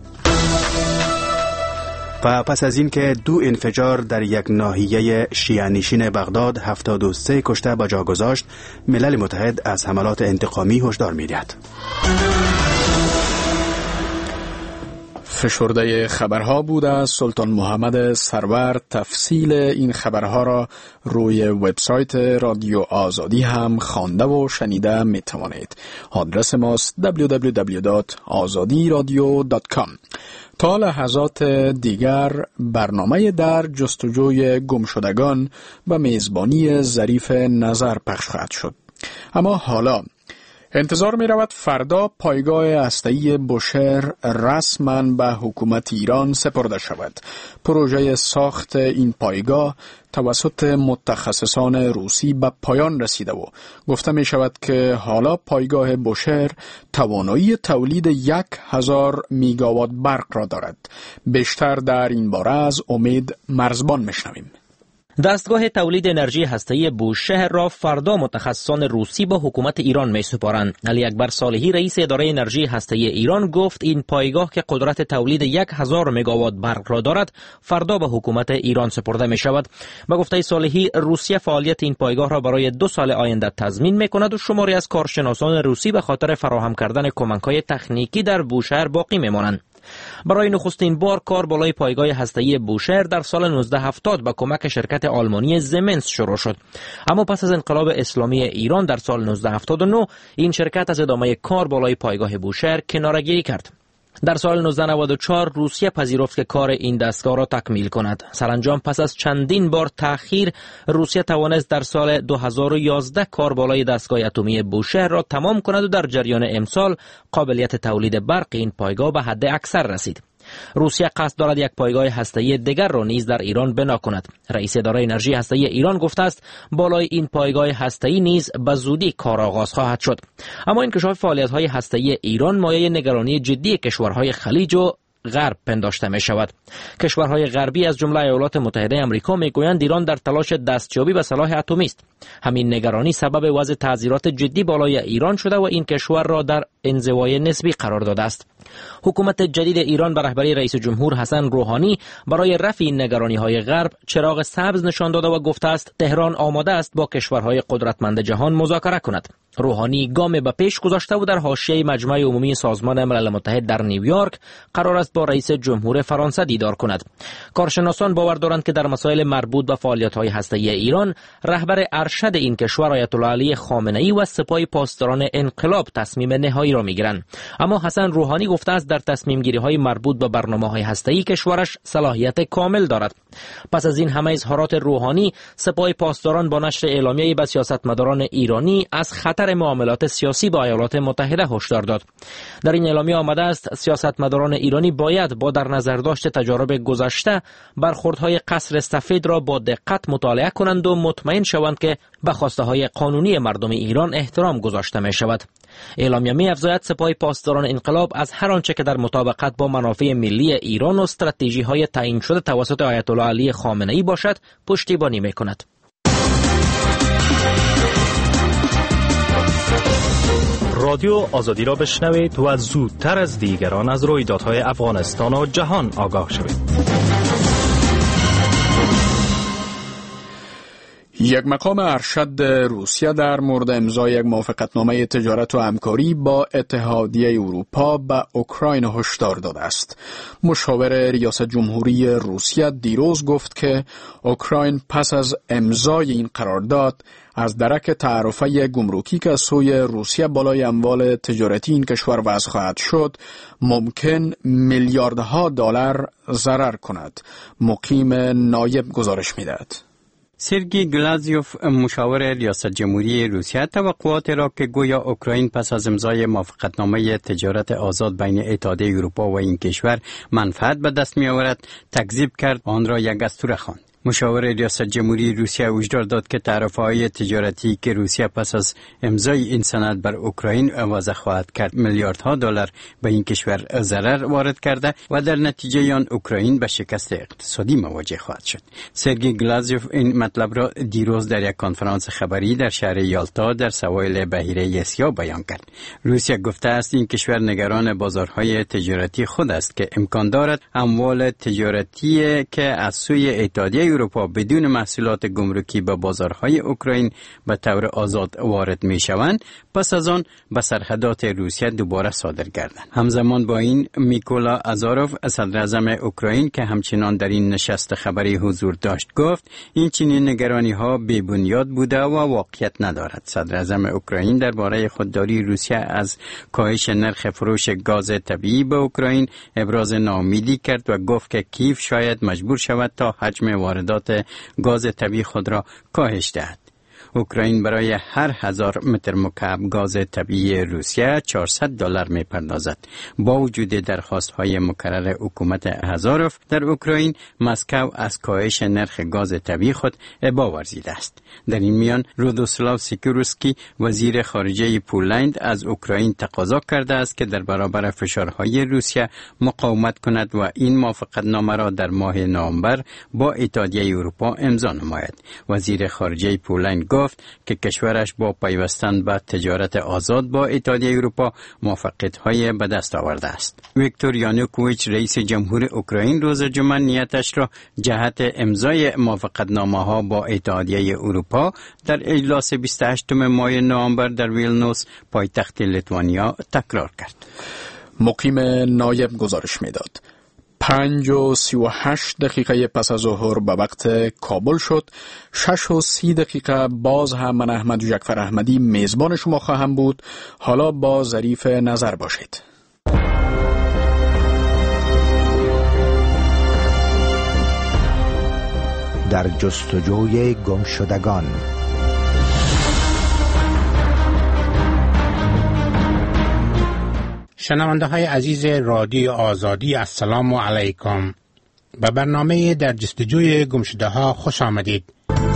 و پس از این که دو انفجار در یک ناحیه شیعه‌نشین بغداد هفتاد و سه کشته به جا گذاشت، ملل متحد از حملات انتقامی هشدار می‌دهد. فشرده خبرها بود از سلطان محمد سرور. تفصیل این خبرها را روی وبسایت رادیو آزادی هم خوانده و شنیده می توانید. آدرس ماست دبلیو دبلیو دبلیو دات آزادی رادیو دات کام. تا لحظات دیگر برنامه در جستجوی گمشدگان و میزبانی ظریف نظر پخش خواهد شد. اما حالا انتظار می رود فردا پایگاه هسته‌ای بوشهر رسما به حکومت ایران سپرده شود. پروژه ساخت این پایگاه توسط متخصصان روسی به پایان رسیده و گفته می شود که حالا پایگاه بوشهر توانایی تولید یک هزار میگاوات برق را دارد. بیشتر در این باره از امید مرزبان میشنویم. دستگاه تولید انرژی هسته‌ای بوشهر را فردا متخصصان روسی با حکومت ایران می‌سپارند. علی اکبر صالحی رئیس اداره انرژی هسته‌ای ایران گفت این پایگاه که قدرت تولید یک هزار مگاوات برق را دارد فردا به حکومت ایران سپرده می‌شود. با گفته صالحی روسیه فعالیت این پایگاه را برای دو سال آینده تضمین می‌کند و شماری از کارشناسان روسی به خاطر فراهم کردن کمک‌های تکنیکی در بوشهر باقی می‌مانند. برای نخستین بار کار بالای پایگاه هسته‌ای بوشهر در سال نوزده هفتاد با کمک شرکت آلمانی زمنس شروع شد. اما پس از انقلاب اسلامی ایران در سال نوزده هفتاد و نه این شرکت از ادامه کار بالای پایگاه بوشهر کناره‌گیری کرد. در سال نوزده نود و چهار روسیه پذیرفت که کار این دستگاه را تکمیل کند. سرانجام پس از چندین بار تأخیر روسیه توانست در سال دو هزار و یازده کار بالای دستگاه اتمی بوشهر را تمام کند و در جریان امسال قابلیت تولید برق این پایگاه به حد اکثر رسید. روسیه قصد دارد یک پایگاه هسته‌ای دیگر را نیز در ایران بنا کند. رئیس اداره انرژی هسته‌ای ایران گفته است بالای این پایگاه هسته‌ای نیز به زودی کار آغاز خواهد شد. اما انکشاف فعالیت‌های هسته‌ای ایران مایه نگرانی جدی کشورهای خلیج و غرب پنداشته می شود. کشورهای غربی از جمله ایالات متحده آمریکا می گویند ایران در تلاش دستیابی به سلاح اتمی است. همین نگرانی سبب وضع تعذیرات جدی بالای ایران شده و این کشور را در انزوای نسبی قرار داده است. حکومت جدید ایران به رهبری رئیس جمهور حسن روحانی برای رفع این نگرانی‌های غرب چراغ سبز نشان داده و گفته است تهران آماده است با کشورهای قدرتمند جهان مذاکره کند. روحانی گام به پیش گذاشته و در حاشیه مجمع عمومی سازمان ملل متحد در نیویورک قرار است با رئیس جمهور فرانسه دیدار کند. کارشناسان باور دارند که در مسائل مربوط به فعالیت‌های هسته‌ای ایران رهبر ارشد ارشد این کشور آیت الله علی خامنه‌ای و سپاه پاسداران انقلاب تصمیم نهایی را میگیرند. اما حسن روحانی گفته است در تصمیم گیری های مربوط به برنامه‌های هسته‌ای کشورش صلاحیت کامل دارد. پس از این همه اظهارات روحانی، سپاه پاسداران با نشر اعلامیه‌ای به سیاستمداران ایرانی از خطر معاملات سیاسی با ایالات متحده هشدار داد. در این اعلامیه آمده است سیاستمداران ایرانی باید با در نظر داشت تجارب گذشته برخوردهای قصر سفید را با دقت مطالعه کنند و مطمئن شوند که به خواسته های قانونی مردم ایران احترام گذاشته می شود. اعلامیه می افزاید سپاه پاسداران انقلاب از هر آنچه که در مطابقت با منافع ملی ایران و استراتژی های تعیین شده توسط آیت الله علی خامنه‌ای باشد پشتیبانی می کند. رادیو آزادی را بشنوید و زودتر از دیگران از رویدادهای افغانستان و جهان آگاه شوید. یک مقام ارشد روسیه در مورد امضای یک موافقتنامه تجارت و همکاری با اتحادیه اروپا به اوکراین هشدار داده است. مشاور ریاست جمهوری روسیه دیروز گفت که اوکراین پس از امضای این قرارداد از درک تعرفه گمرکی که از سوی روسیه بالای اموال تجارتی این کشور وضع خواهد شد ممکن میلیاردها دلار ضرر کند. مقیم نایب گزارش می‌دهد. سرگی گلازیوف مشاور ریاست جمهوری روسیه توقعات را که گویا اوکراین پس از امضای موافقتنامه تجارت آزاد بین اتحادیه اروپا و این کشور منفعت به دست می آورد تکذیب کرد، آن را یک اسطوره خواند. مشاور ریاست جمهوری روسیه هشدار داد که تعرفه‌های تجارتی که روسیه پس از امضای این سند بر اوکراین وضع خواهد کرد میلیاردها دلار به این کشور ضرر وارد کرده و در نتیجه آن اوکراین به شکست اقتصادی مواجه خواهد شد. سرگی گلازیوف این مطلب را دیروز در یک کنفرانس خبری در شهر یالتا در سواحل بحیره اسیا بیان کرد. روسیه گفته است این کشور نگران بازارهای تجارتی خود است که امکان دارد اموال تجارتی که از سوی اتحادیه اروپا بدون محصولات گمرکی به بازارهای اوکراین به طور آزاد وارد می شوند پس از آن به سرحدات روسیه دوباره صادر گردند. همزمان با این میکولا ازاروف صدر اعظم اوکراین که همچنان در این نشست خبری حضور داشت گفت این چنین نگرانی ها بی بنیاد بوده و واقعیت ندارد. صدر اعظم اوکراین درباره خودداری روسیه از کاهش نرخ فروش گاز طبیعی به اوکراین ابراز ناامیدی کرد و گفت که کیف شاید مجبور شود تا حجم واردات گاز طبیعی خود را کاهش دهد. اوکراین برای هر هزار متر مکعب گاز طبیعی روسیه چهارصد دلار می پردازد. با وجود درخواست های مکرر حکومت هزاروف در اوکراین، مسکو از کاهش نرخ گاز طبیعی خود ابا ورزیده است. در این میان رودوسلاو سیکورسکی وزیر خارجه پولند از اوکراین تقاضا کرده است که در برابر فشارهای روسیه مقاومت کند و این موافقتنامه را در ماه نوامبر با اتحادیه اروپا امضا نماید. وزیر خارجه پولند گفت که کشورش با پیوستن به تجارت آزاد با اتحادیه اروپا موفقیت‌های به دست آورده است. ویکتور یانوکوویچ رئیس جمهور اوکراین روز جمعه نیتش را جهت امضای موافقتنامه‌ها با اتحادیه اروپا در اجلاس بیست و هشتم ماه نوامبر در ویلنوس پایتخت لیتوانیا تکرار کرد. مقیم نایب گزارش می‌داد. پنج و سی و هشت دقیقه پس از ظهر به وقت کابل شد. شش و سی دقیقه باز هم من احمد جعفر احمدی میزبان شما خواهم بود. حالا با ظریف نظر باشید. در جستجوی گمشدگان. شنونده های عزیز رادیو آزادی، السلام علیکم. به برنامه در جستجوی گمشده ها خوش آمدید.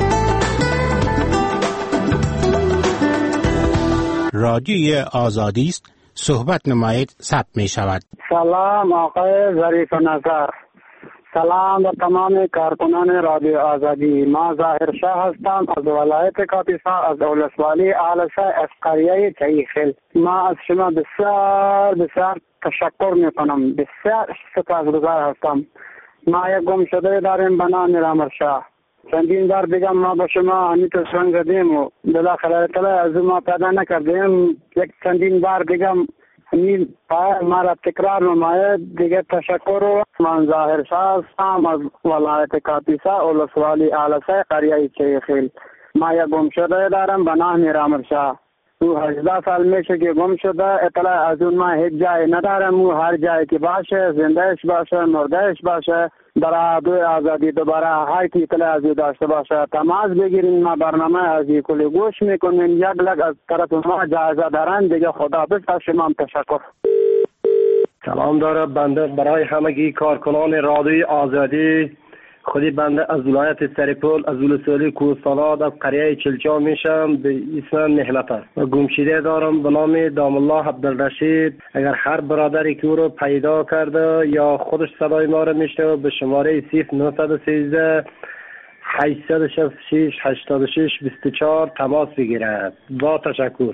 رادیوی آزادی است، صحبت نمایید ثبت می شود. سلام آقای ظریف نظر، سلام به تمام کارکنان رادیو آزادی. ما ظاهر شاه هستم از ولایت کاپیسا، از ولسوالی آلسه، از قریه چیخل. ما از شما بسیار بسیار تشکر می کنم، بسیار سپاسگزار هستم. ما یک گم شده داریم به نام رامر شاه. چندین بار دیگه ما به شما همی تو سنگ زدیم و بالاخره طلع از ما پیدا نکردیم. یک چندین بار دیگه همین پای ما را تکرار نماید. دیگه تشکر و من ظاهر شاه هستم از ولایت کاپیسا، ولسوالی آلسه، قریه چیخل. ما یک گم شده دارم به نام رامر شاه. او هجده سال میشه که گم شده. اطلاع از اون ما هیچ جای ندارم. او هر جایی که باشه، زندهش باشه، مردهش باشه، برای دوی آزادی دوباره هر کی اطلاع از او داشته باشه تماس بگیرین. ما برنامه از این کلی گوش میکنین. یک لگ از طرف ما جایزه دارن دیگه. خداحافظ از شما تشکر. سلام داره بنده برای همگی کارکنان رادیوی آزادی. خودی بنده از ولایت سرپل از ولسوالی کوهستانات از قریه چلچا میشم به اسم نعمت است و گمشده دارم به نام دام الله عبدالرشید. اگر هر برادری که او رو پیدا کرده یا خودش صدای ما رو میشنوه به شماره صفر نه یک سه هشت شش شش هشت شش دو چهار تماس بگیرد. با تشکر.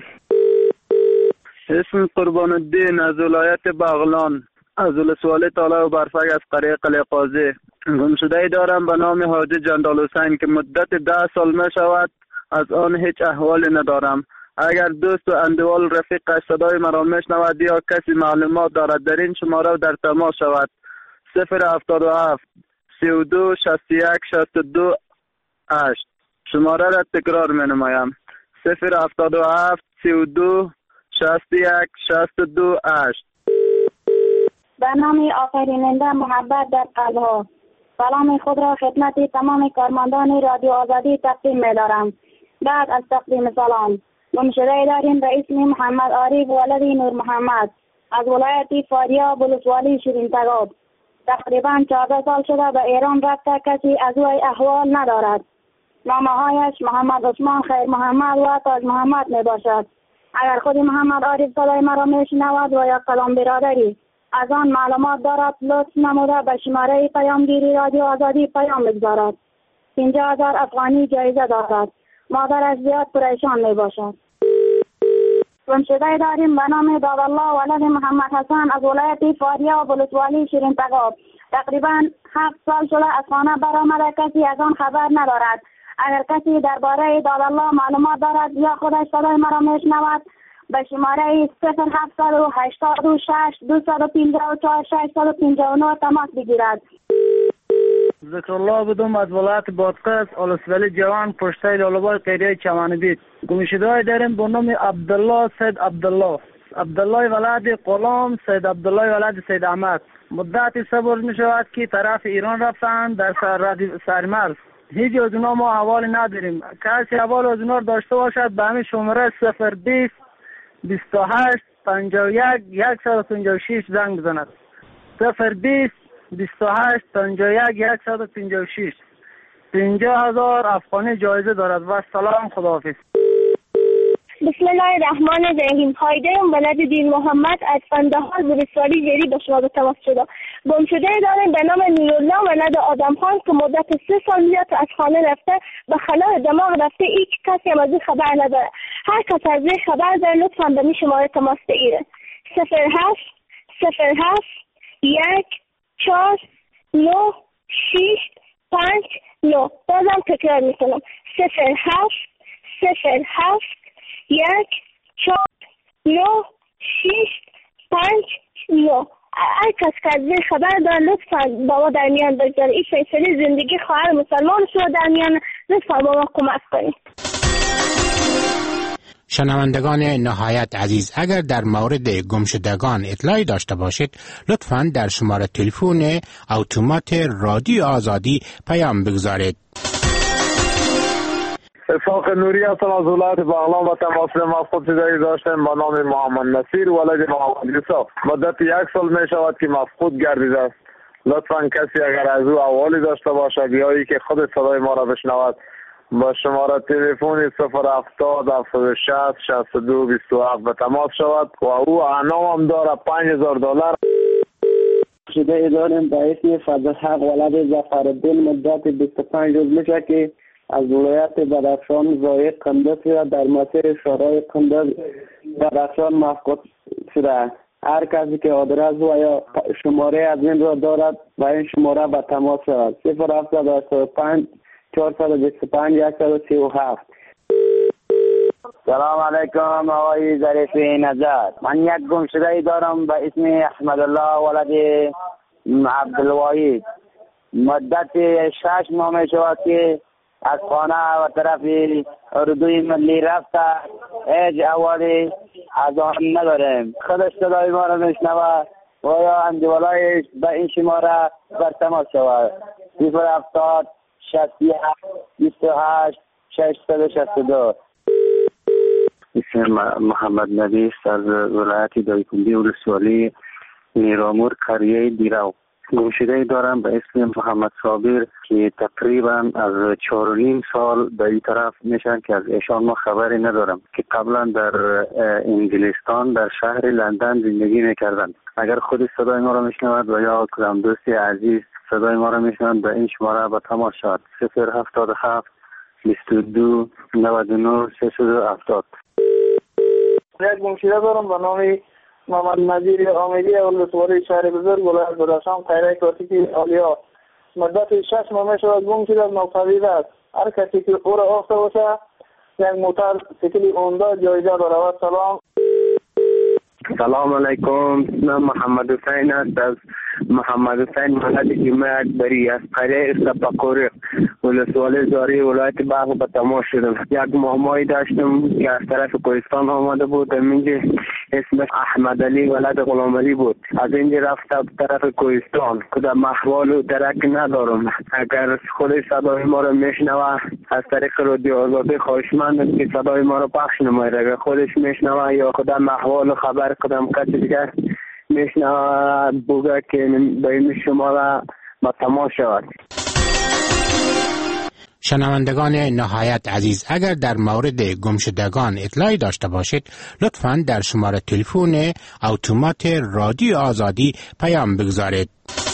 اسم قربان الدین از ولایت بغلان از ولسوالی طالع و برفک از قریه قلعه قاضی. گمشده دارم به نام حاجی جندال حسین که مدت ده سال می شود از آن هیچ احوالی ندارم. اگر دوست و اندوال رفیق صدای مرا میشنود یا کسی معلومات دارد در این شماره در تماس شود. صفر هفتاد و هفت سی و دو شصت و یک شصت و دو هشت. شماره را تکرار می نمایم. صفر هفتاد و هفت سی و دو شصت و یک شصت و دو هشت. به نام آفریننده محبت در قلب‌ها. سلام خود را خدمت تمام کارمندان رادیو آزادی تقدیم می دارم. بعد از تقدیم سلام گمشده داریم به اسم محمد عارف ولدی نور محمد از ولایت فاریاب ولسوالی شیرین تگاب. تقریبا چهارده سال شده به ایران رفته. کسی از او احوال ندارد. نامه‌هایش محمد عثمان، خیر محمد و تاج محمد می باشد. اگر خودی محمد عارف صدای مرا می شنود و یا کلام برادری از آن معلومات دارد لطف نموده به شماره پیامگیری رادیو آزادی پیام بگذارد. پنجاه هزار افغانی جایزه دارد. مادرش زیاد پریشان می باشد. گمشده داریم به نام دادالله ولد محمد حسن از ولایت فاریاب و ولسوالی شیرین تگاب. تقریبا هفت سال شده از خانه برآمده. کسی از آن خبر ندارد. اگر کسی درباره دادالله معلومات دارد یا خودش صدای مرا میشنود به شماره صفر هفتصد و هشتاد و شش دویست و پنجاه و چهار ششصد و پنجاه و نه تماس بگیرد. ذکرالله بودم از ولایت بادغیس ولسوالی جوان پشتای لالوبای قریه چمنبید. گمشده داریم به نام عبدالله سید عبدالله عبدالله ولد غلام سید عبدالله ولد سید احمد. مدتی صبر می شود که طرف ایران رفتند در سرمرز. هیچ از اونا ما حوالی نداریم. کسی حوال از اونا داشته باشد به همین شماره صفر بیست بیست و هشت پنجاه و یک صد و پنجاه و شش زنگ بزند. صفر بیست بیست و هشت پنجاه و یک صد و پنجاه و شش. پنجاه هزار افغانی جایزه دارد. و سلام. خداحافظ. بسم الله الرحمن الرحیم. هایدرم ولد دین محمد از فندهار ولسوالی جری به شما تماس شده. گمشده داریم به نام نورالله ولد آدم خان که مدت سه سال میاد از خانه رفته. به خلای دماغ رفته. هیچ کسی هم از این خبر نداره. هر کس از این خبر داره لطفا به می شماره تماس بگیره. صفر هفت صفر هفت یک چهار نه شش پنج نه. بازم تکرار میکنم. صفر هفت صفر هفت یک چهار نه شش پنج نه. هر کس که از این خبر داره لطفا با ما در میان بگذاره. این فیصله زندگی خواهر مسلمان شده در میان. لطفا با ما کمک کنید. شنوندگان نهایت عزیز، اگر در مورد گمشدگان اطلاعی داشته باشید لطفاً در شماره تلفن اتومات رادیو آزادی پیام بگذارید. اسحاق نوری هستم از ولایت بغلان و تماس مفقود شده داشتم با نام محمد نصیر ولد محمد یوسف. مدت یک سال می شود که مفقود گردیده است. لطفاً کسی اگر از او احوالی داشته باشد یا ای که خود صدای ما را بشنود با شماره تلفن صفر هفتاد هفتاد و شش شصت و دو بیست و هفت به تماس شود و او انعام هم داره پنج هزار دلار. شده داریم به اسم فضلحق ولد ظفرالدین. مدت بیست و پنج روز میشه که از ولایت بدخشان زایق قندز شده. در مسیر شورای قندز بدخشان مفقود شده. هر کسی که آدرس و یا شماره از این را دارد و این شماره به تماس شود. صفر هفتاد هشتاد و پنج چهارصد و بیست و پنج صد و سی و هفت. سلام علیکم آقای ظریفی نژاد. من یک گمشده دارم به اسم احمد الله ولد عبدالواحد. مدت شش ماه می شود که از خانه و طرف اردوی ملی رفته هیچ احوالی از آن نداریم. خودش صدای ما را میشنوه و یا اندیولایش به این شماره بر تماس شود صفر هفتاد شصت و هفت بیست و هشت ششصد و شصت و دو. اسم محمد نبی از ولایت دایکنی ولسوالی نیرامور قریه دیرو. گمشده دارم به اسم محمد صابر که تقریبا از چهار و نیم سال به این طرف میشن که از ایشان ما خبری ندارم که قبلا در انگلستان در شهر لندن زندگی میکردن. اگر خود صدای ما را میشنود و یا کدام دوستی عزیز صدای ما را میشنود به این شماره به تماس شود صفر هفتاد و هفت بیست و دو نود و نه سیصد و هفتاد. یک گمشده دارم به نام محمد نظیر آمیدی ولسوالی شهر بزرگ ولایت بدخشان قریه کاتیکی آلیا. مدت شش ماه میشود گم شده ناپدید است. هر کسی که او را یافته باشه یک موتر سیکلی هوندا جایزه دارد. سلام. سلام علیکم. نام محمد حسین است از محمد حسین محمد جمعه اکبری از قریه سپاکوری ولسوالی زاری ولایت بلخ به تماس شدم. یک مامایی داشتم که از طرف کوهستان آمده بود. اینجا اسمش احمد علی ولد غلام علی بود. از اینجا رفته به طرف کوهستان. کدام احوال و درک ندارم. اگر خود صدای ما را میشنوه از طریق رادیو آزادی خواهشمندم که صدای ما را پخش نماید. اگر خودش میشنوه یا کدام احوال و خبر کدام کسی دیگر میشنوه بوده که به این شما را با تماس شود. شنوندگان نهایت عزیز، اگر در مورد گمشدگان اطلاعی داشته باشید لطفاً در شماره تلفن اتومات رادیو آزادی پیام بگذارید.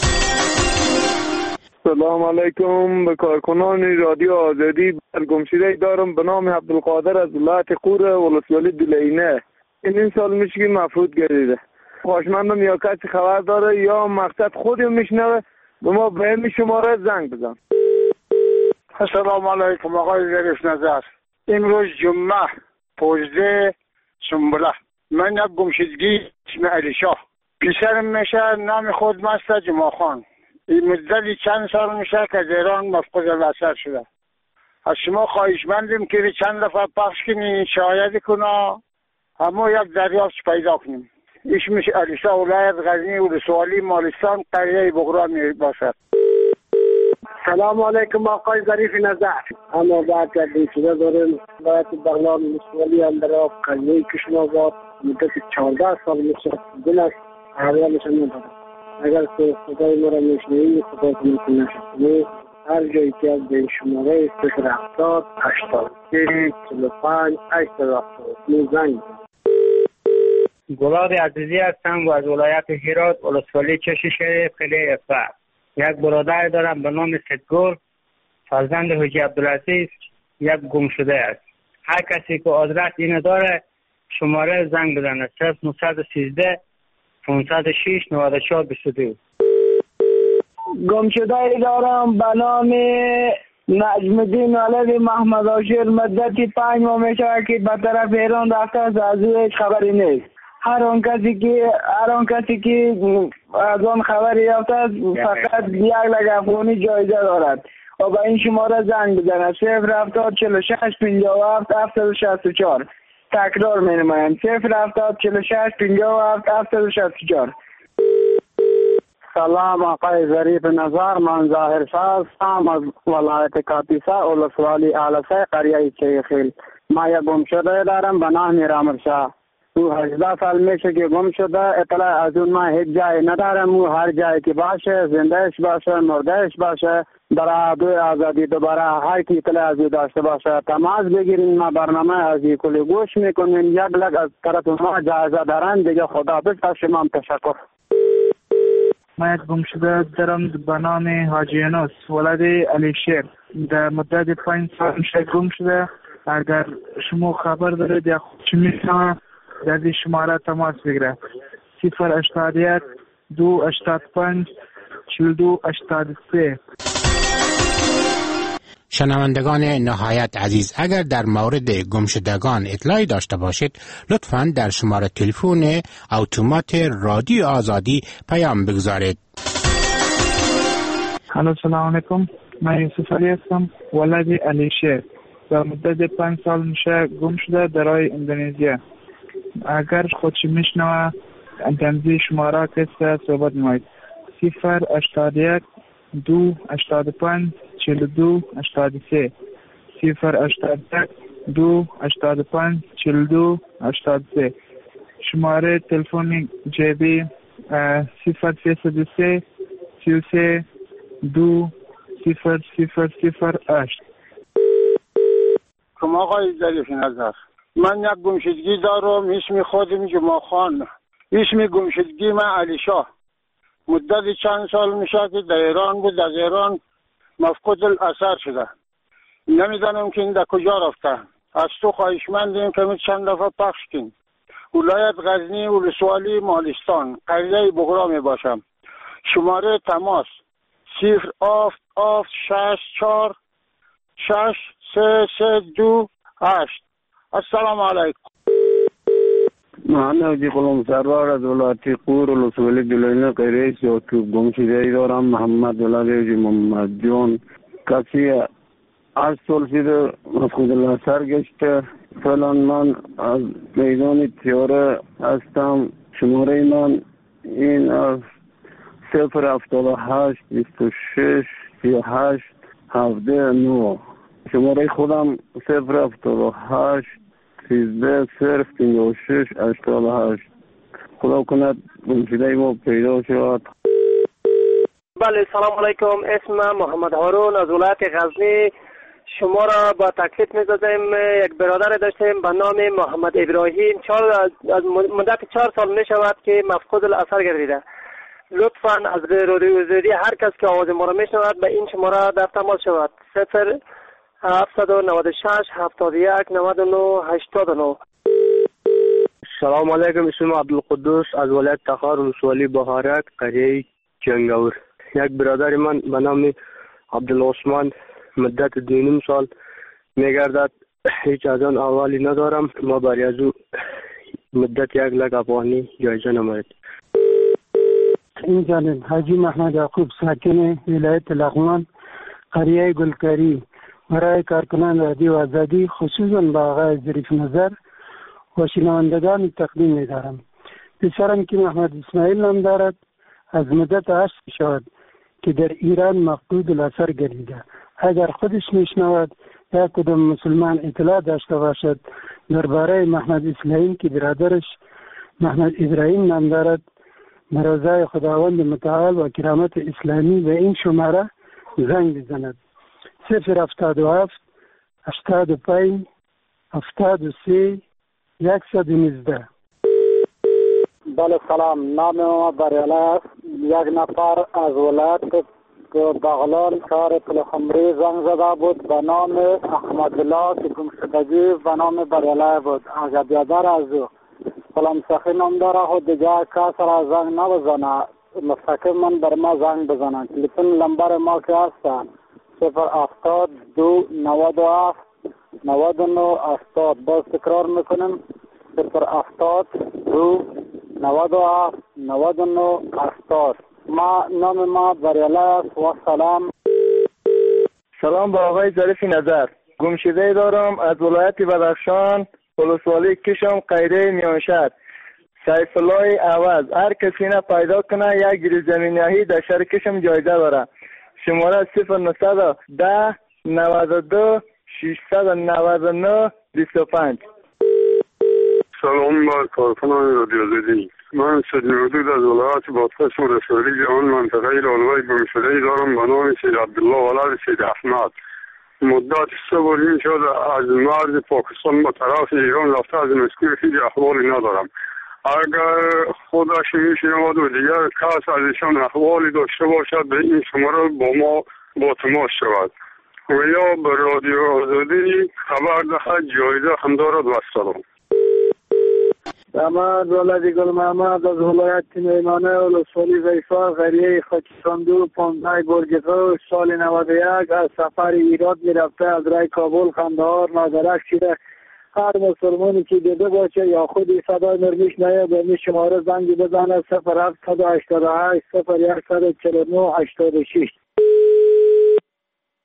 سلام علیکم به کارکنان رادیو آزادی. گمشده دارم به نام عبدالقادر از ولایت قوره ولسوالی دلینه. این این سال میشه که مفروض گردیده. خواهشمندم یا کسی خبر داره یا مقصد خودی میشنوه به ما به این شماره زنگ بزن. السلام علیکم آقای ظریف نظر. امروز جمعه پانزده سنبله. من یک گمشدگی اسم علی شاه. پسرم میشه نام خود مست جمعه خان. این مدتی چند سال میشه که از ایران مفقود البصر شده. از شما خواهشمندیم که چند دفعه پخش کنین شاید کنه اما یک دریافت پیدا کنیم. اسمش علی شاه ولایت غزنی ولسوالی مالستان قریه بغرا می باشد. سلام علیکم آقای ظریف نظر. اما بعد که شده داریم ولایت بغلان ولسوالی اندراب قریه کشم‌آباد مدت چهارده سال میشه دل است احوالش ندارم. اگر صدای ما را میشنوید خدا کنه نشد هر جایی که از به شماره صفر هفتاد هشتاد چهل و پنج هشتاد و هفتاد زنگ. گلاب عزیزی هستم و از ولایت هرات ولسوالی چشم شریف قلعه افر. یک برادر دارم به نام سدگل فرزند حاجی عبدالعزیز یک گم شده است. هر کسی که آدرس اینو داره شماره زنگ بزنه صفر نهصد و سیزده پانصد و شش نود و چهار بیست و دو. گم شده دارم به نام نجم الدین علوی محمد آشیر مدتی پنج ماه میشه که به طرف ایران رفته است از او هیچ خبری نیست. هر آن کسی که هر آن کسی که از آن خبری یافته است فقط یک لک افغانی جایزه دارد و به این شماره زنگ بزنه صفر هفتاد چهل و شش پنجاه و هفت هفتصد و شصت و چهار. تکرار می نمایم صفر هفتاد چهل و شش پنجاه و هفت هفتصد و شصت و چهار. سلام آقای ظریف نظر. من ظاهر شاه هستم از ولایت کاپیسا ولسوالی اعلسه قریه چیخیل. ما یک گم شده دارم به نام میرامر شاه. او هجده سال میشه که گم شده. اطلاع از اون ما هیچ جایی ندارم. او هر جایی که باشه زندهش باشه مردهش باشه برای رادیو آزادی دوباره هر کی اطلاع از او داشته باشه تماس بگیرین. ما برنامه از این کلی گوش میکنین. یک لک از طرف ما جایزه دارن دیگه. خداحافظ از شما تشکر. من یک گم شده دارم به نام حاجی یونس ولد علی شیر. در مدت پنج سال میشه گم شده. اگر شما خبر دارید یا چی میتونه در این شماره تماس بگیره صفر هشتاد و یک دو هشتاد و پنج چهل و دو هشتاد و سه. شنوندگان نهایت عزیز، اگر در مورد گمشدگان اطلاعی داشته باشید لطفاً در شماره تلفن اتومات رادیو آزادی پیام بگذارید. الو سلام علیکم. من یوسف علی هستم، ولد علیشه و مدت پنج سال میشه گم شده در راه اندونزیا. اگر خودش میشنوه تمزی شماره کسی صحبت نماید. صفر هشتاد یک دو هشتاد پنج چهل دو هشتاد سه صفر هشتاد یک دو هشتاد پنج چهل دو هشتاد سه. شماره تلفن جیبی صفر سیصد سه سی و سه دو صفر صفر صفر هشت. شما آقای ظریف نظر، من یک گمشدگی دارم، اسم خودم جمعه خان، اسم گمشدگی من علی شاه. مدت چند سال میشه که در ایران بود، از ایران مفقود الاثر شده. نمیدانم که این در کجا رفته. از تو خواهشمندیم که چند دفعه پخش کن. ولایت غزنی ولسوالی مالستان، قریه بغرا می باشم. شماره تماس صفر آفت آفت شش چار شش سه سه دو هشت. السلام علیکم. من حاجی غلام سرور از ولایت قور ولسوالی دلینه قریه سیاکوب گم شده دارم. محمد ولد حاجی محمد جان کسی از سال شده مفقود الاثر گشته. فعلا من از میدان تیاره هستم. شماره من این از صفر هفتاد و هشت بیست و شش سی و هشت هفده نو. شماره خودم صفر هفتاد و هشت سیزده صرف پنجاه و شش هشتاد و هشت. خدا کند گمشده ما پیدا شود. بله سلام علیکم. اسم محمد هارون از ولایت غزنی. شما را با تکلیف می دادیم. یک برادر داشتیم به نام محمد ابراهیم. چهار از مدت چهار سال می شود که مفقود الاثر گردیده. لطفاً از رادیو آزادی هر کس که آواز ما را می شنود به این شماره در تماس شود. صفر هفتصد و نود و شش هفتاد و یک نود و نه هشتاد و نه. سلام علیکم. اسم عبدالقدوس از ولایت تخار ولسوالی بهارک قریه جنگاور. یک برادر من به نام عبدالعثمان مدت دو سال میگردد. هیچ از آن احوالی ندارم. ما برای از او مدت یک لک افغانی جایزه نماید. این جانب حاجی محمد یعقوب ساکن ولایت لغمان قریه گلکاری برای کارکنان رادیو آزادی خصوصا با آقای ظریف نظر و شنوندگان تقدیم می‌دارم. پسرم که محمد اسماعیل نام دارد از مدت هشت شد که در ایران مفقود الاثر گردیده. اگر خودش میشنود یا کدام مسلمان اطلاع داشته باشد درباره محمد اسماعیل که برادرش محمد ابراهیم نام دارد، مرضای خداوند متعال و کرامت اسلامی به این شماره زنگ بزند. صفر هفتاد و هفت هشتاد و پنج هفتاد و سه یکصد و نوزده. بله سلام، نام ما بریاله است. یک نفر از ولایت بغلان شهر پلخمری زنگ زده بود به نام احمد الله که گمشدگی به نام بریاله بود. اگر بیادر از او فلان سخی نام داره خود دیگه کس را زنگ نبزنه، مستقیم من بر ما زنگ بزنن. تلفن لمبر ما که هستن صفر هفتاد دو نود و هفت نود و نه هفتاد. باز تکرار میکنیم صفر هفتاد دو نود و هفت نود و نه هفتاد. ما نام ما بریاله است و سلام. سلام با آقای ظریف نظر. گمشده دارم از ولایت بدخشان ولسوالی کشم قیره میانشهر. سیف الله عوض. هر کسی نه پیدا کنه یک گریز زمینیاهی در شهر کشم جایزه داره. شماره صفر نهصد ده نود و دو ششصد و نود و نه بیست و پنج. سلام بر کارکنان رادیو آزادی. من سید نوردود از ولایت بادغیس ولسوالی آن منطقه لالوی گمشده دارم به نام سید عبدالله ولد سید احمد. مدت سه بار شد از مرز پاکستان به طرف ایران رفته، از مسکوی هیچ احوالی ندارم. اگر خودش میشنود و دیگر کس از ایشان احوالی داشته باشد به این شماره با ما با تماس شود و یا به رادیو آزادی خبر دهد، جایزه هم دارد. و سلام. محمد ولد گل محمد از ولایت میمانه ولسوالی زیفا قریه خاکستاندو پانزده گرگقه سال نود و یک از سفر ایران میرفته. از رای کابل قندهار نادرک شده. هر مسلمانی که دیده باشه یا خودی صدای مرمیش نیا به می شماره زنگی بزنه صفر هفتصد و هشتاد و هشت صفر صد و چهل و نه هشتاد و شش.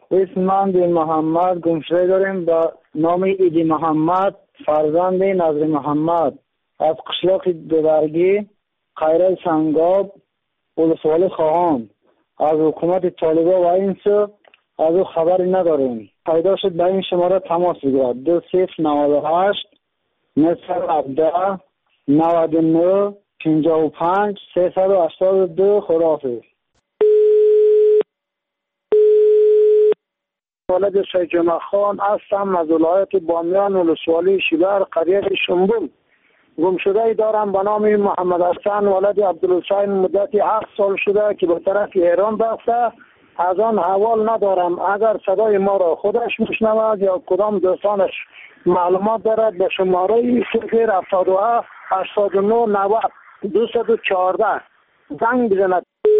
اسم من دی محمد گمشده داریم با نام ایدی محمد فرزند نظر محمد از قشلاق دوبرگی خیره سنگاب ولسوالی خواهان. از حکومت طالبا و این سو از او خبری نداریم. پیدا شد به این شماره تماس بگیرد دو صفر نود و هشت نصف هفده نود و نه پنجاه و پنج سیصد و هشتاد و دو. خداحافظ. ولد شیخ جمعه خان هستم از ولایت بامیان ولسوالی شیبر قریه شنبول. گمشده ای دارم به نام محمد حسن ولد عبدالحسین مدتی هفت سال شده که به طرف ایران رفته. از آن حوال ندارم. اگر صدای ما را خودش میشنود یا کدام دوستانش معلومات دارد به شماره صفر هفتاد و هفت هشتاد و نه نود دویست و چهارده زنگ بزند.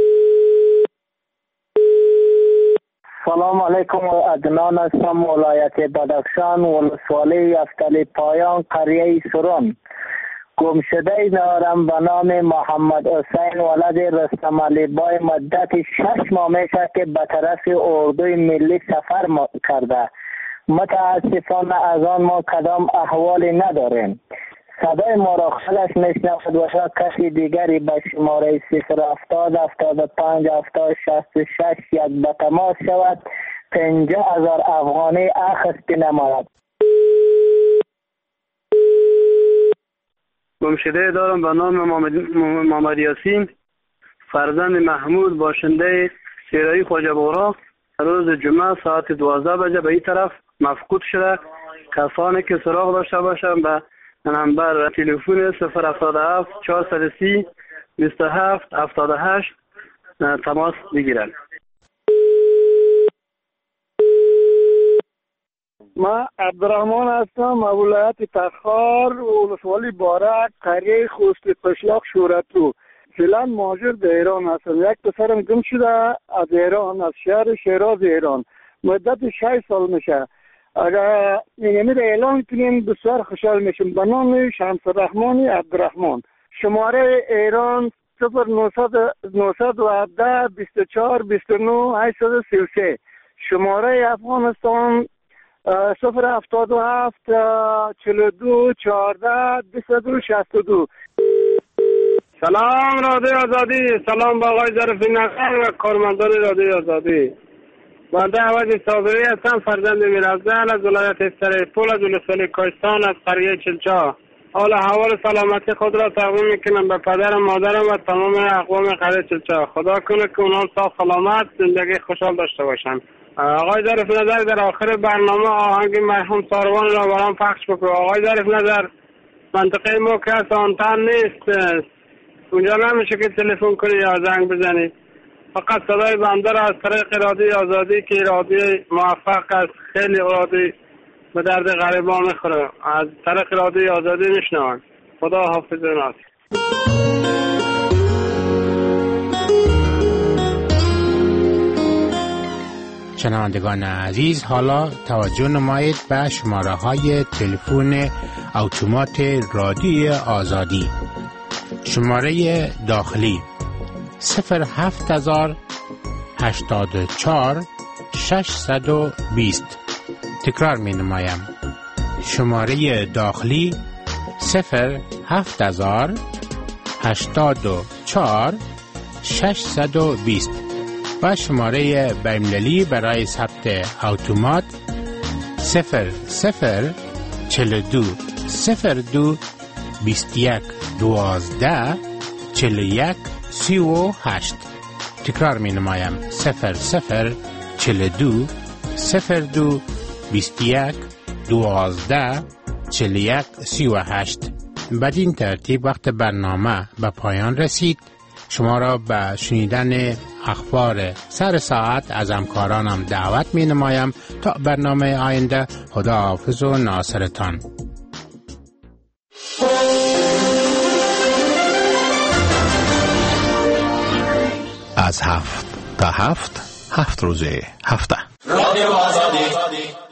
سلام علیکم، عدنان هستم، ولایت بدخشان ولسوالی افتلی پایان قریه سرون. گمشده دارم به نام محمد حسین ولد رستم علی بای مدت شش ماه میشه که به طرف اردوی ملی سفر کرده. متاسفانه از آن ما کدام احوالی نداریم. صدای ما را خودش میشنود و شاید کسی دیگری به شماره صفر هفتاد هفتاد و پنج هفتاد شصت و شش یک به تماس شود. پنجاه هزار افغانی اخذ نماید. گمشده دارم به نام محمد یاسین فرزند محمود باشنده سیرایی خواجه بورا. روز جمعه ساعت دوازده بجه به این طرف مفقود شده. کسانی که سراغ داشته باشند به نمبر تلفن صفر هفتاد و هفت چهارصد و سی بیست و هفت هفتاد و هشت تماس بگیرند. من عبدالرحمن هستم، ولایت تخار ولسوالی بارک قریه خوست قشلاق شورتو. فعلا مهاجر به ایران هستم. یک پسرم گم شده از ایران، از شهر شیراز ایران. مدت شش سال میشه. اگر اینمی اعلان کنیم بسیار خوشحال میشم. به نام شمس الرحمن عبدالرحمن. شماره ایران صفر نهصد و هفده بیست و چهار بیست و نه هشتصد و سی و سه. شماره افغانستان صفر هفتاد و هفت چهل و دو چهارده بیست و دو شصت و دو. سلام رادیو آزادی. سلام با آقای ظریف نظر و کارمندان رادیو آزادی. بنده عوض صابری هستم، فرزند میرافزل از ولایت سرپول از ولسوالی کوهستان از قریه چلچا. حال احوال سلامتی خود را تقدیم میکنم به پدرم، مادرم و تمام اقوام قریه چلچا. خدا کنه که اونها صاف سلامت زندگی خوشحال داشته باشند. آقای ظریف نظر در آخر برنامه آهنگ مرحوم ساروان را برام پخش بکنه. آقای ظریف نظر منطقه ما که هست آنتن نیست، اونجا نمیشه که تلفن کنی یا زنگ بزنی. فقط صدای بنده را از طریق رادیو آزادی که رادیو موفق است، خیلی رادیو به درد غریبان میخوره، از طریق رادیو آزادی میشنوند. خدا حافظ ناس. شنوندگان عزیز، حالا توجه نمایید به شماره های تلفن اتومات رادیو آزادی. شماره داخلی صفر هفت هزار هشتاد و چهار ششصد و بیست. تکرار می نمایم. شماره داخلی صفر هفت هزار هشتاد و چهار ششصد و بیست و شماره بین‌المللی برای ثبت اتومات صفر صفر چهل و دو صفر دو بیست و یک دوازده چهل و یک سی و هشت. تکرار می نمایم. صفر صفر چهل و دو صفر دو بیست و یک دوازده چهل و یک سی و هشت. بدین ترتیب وقت برنامه به پایان رسید. شما را به شنیدن اخبار سر ساعت از همکارانم دعوت می نمایم. تا برنامه آینده، خدا حافظ و ناصرتان. از هفت تا هفت، هفت روزه هفته. رادیو آزادی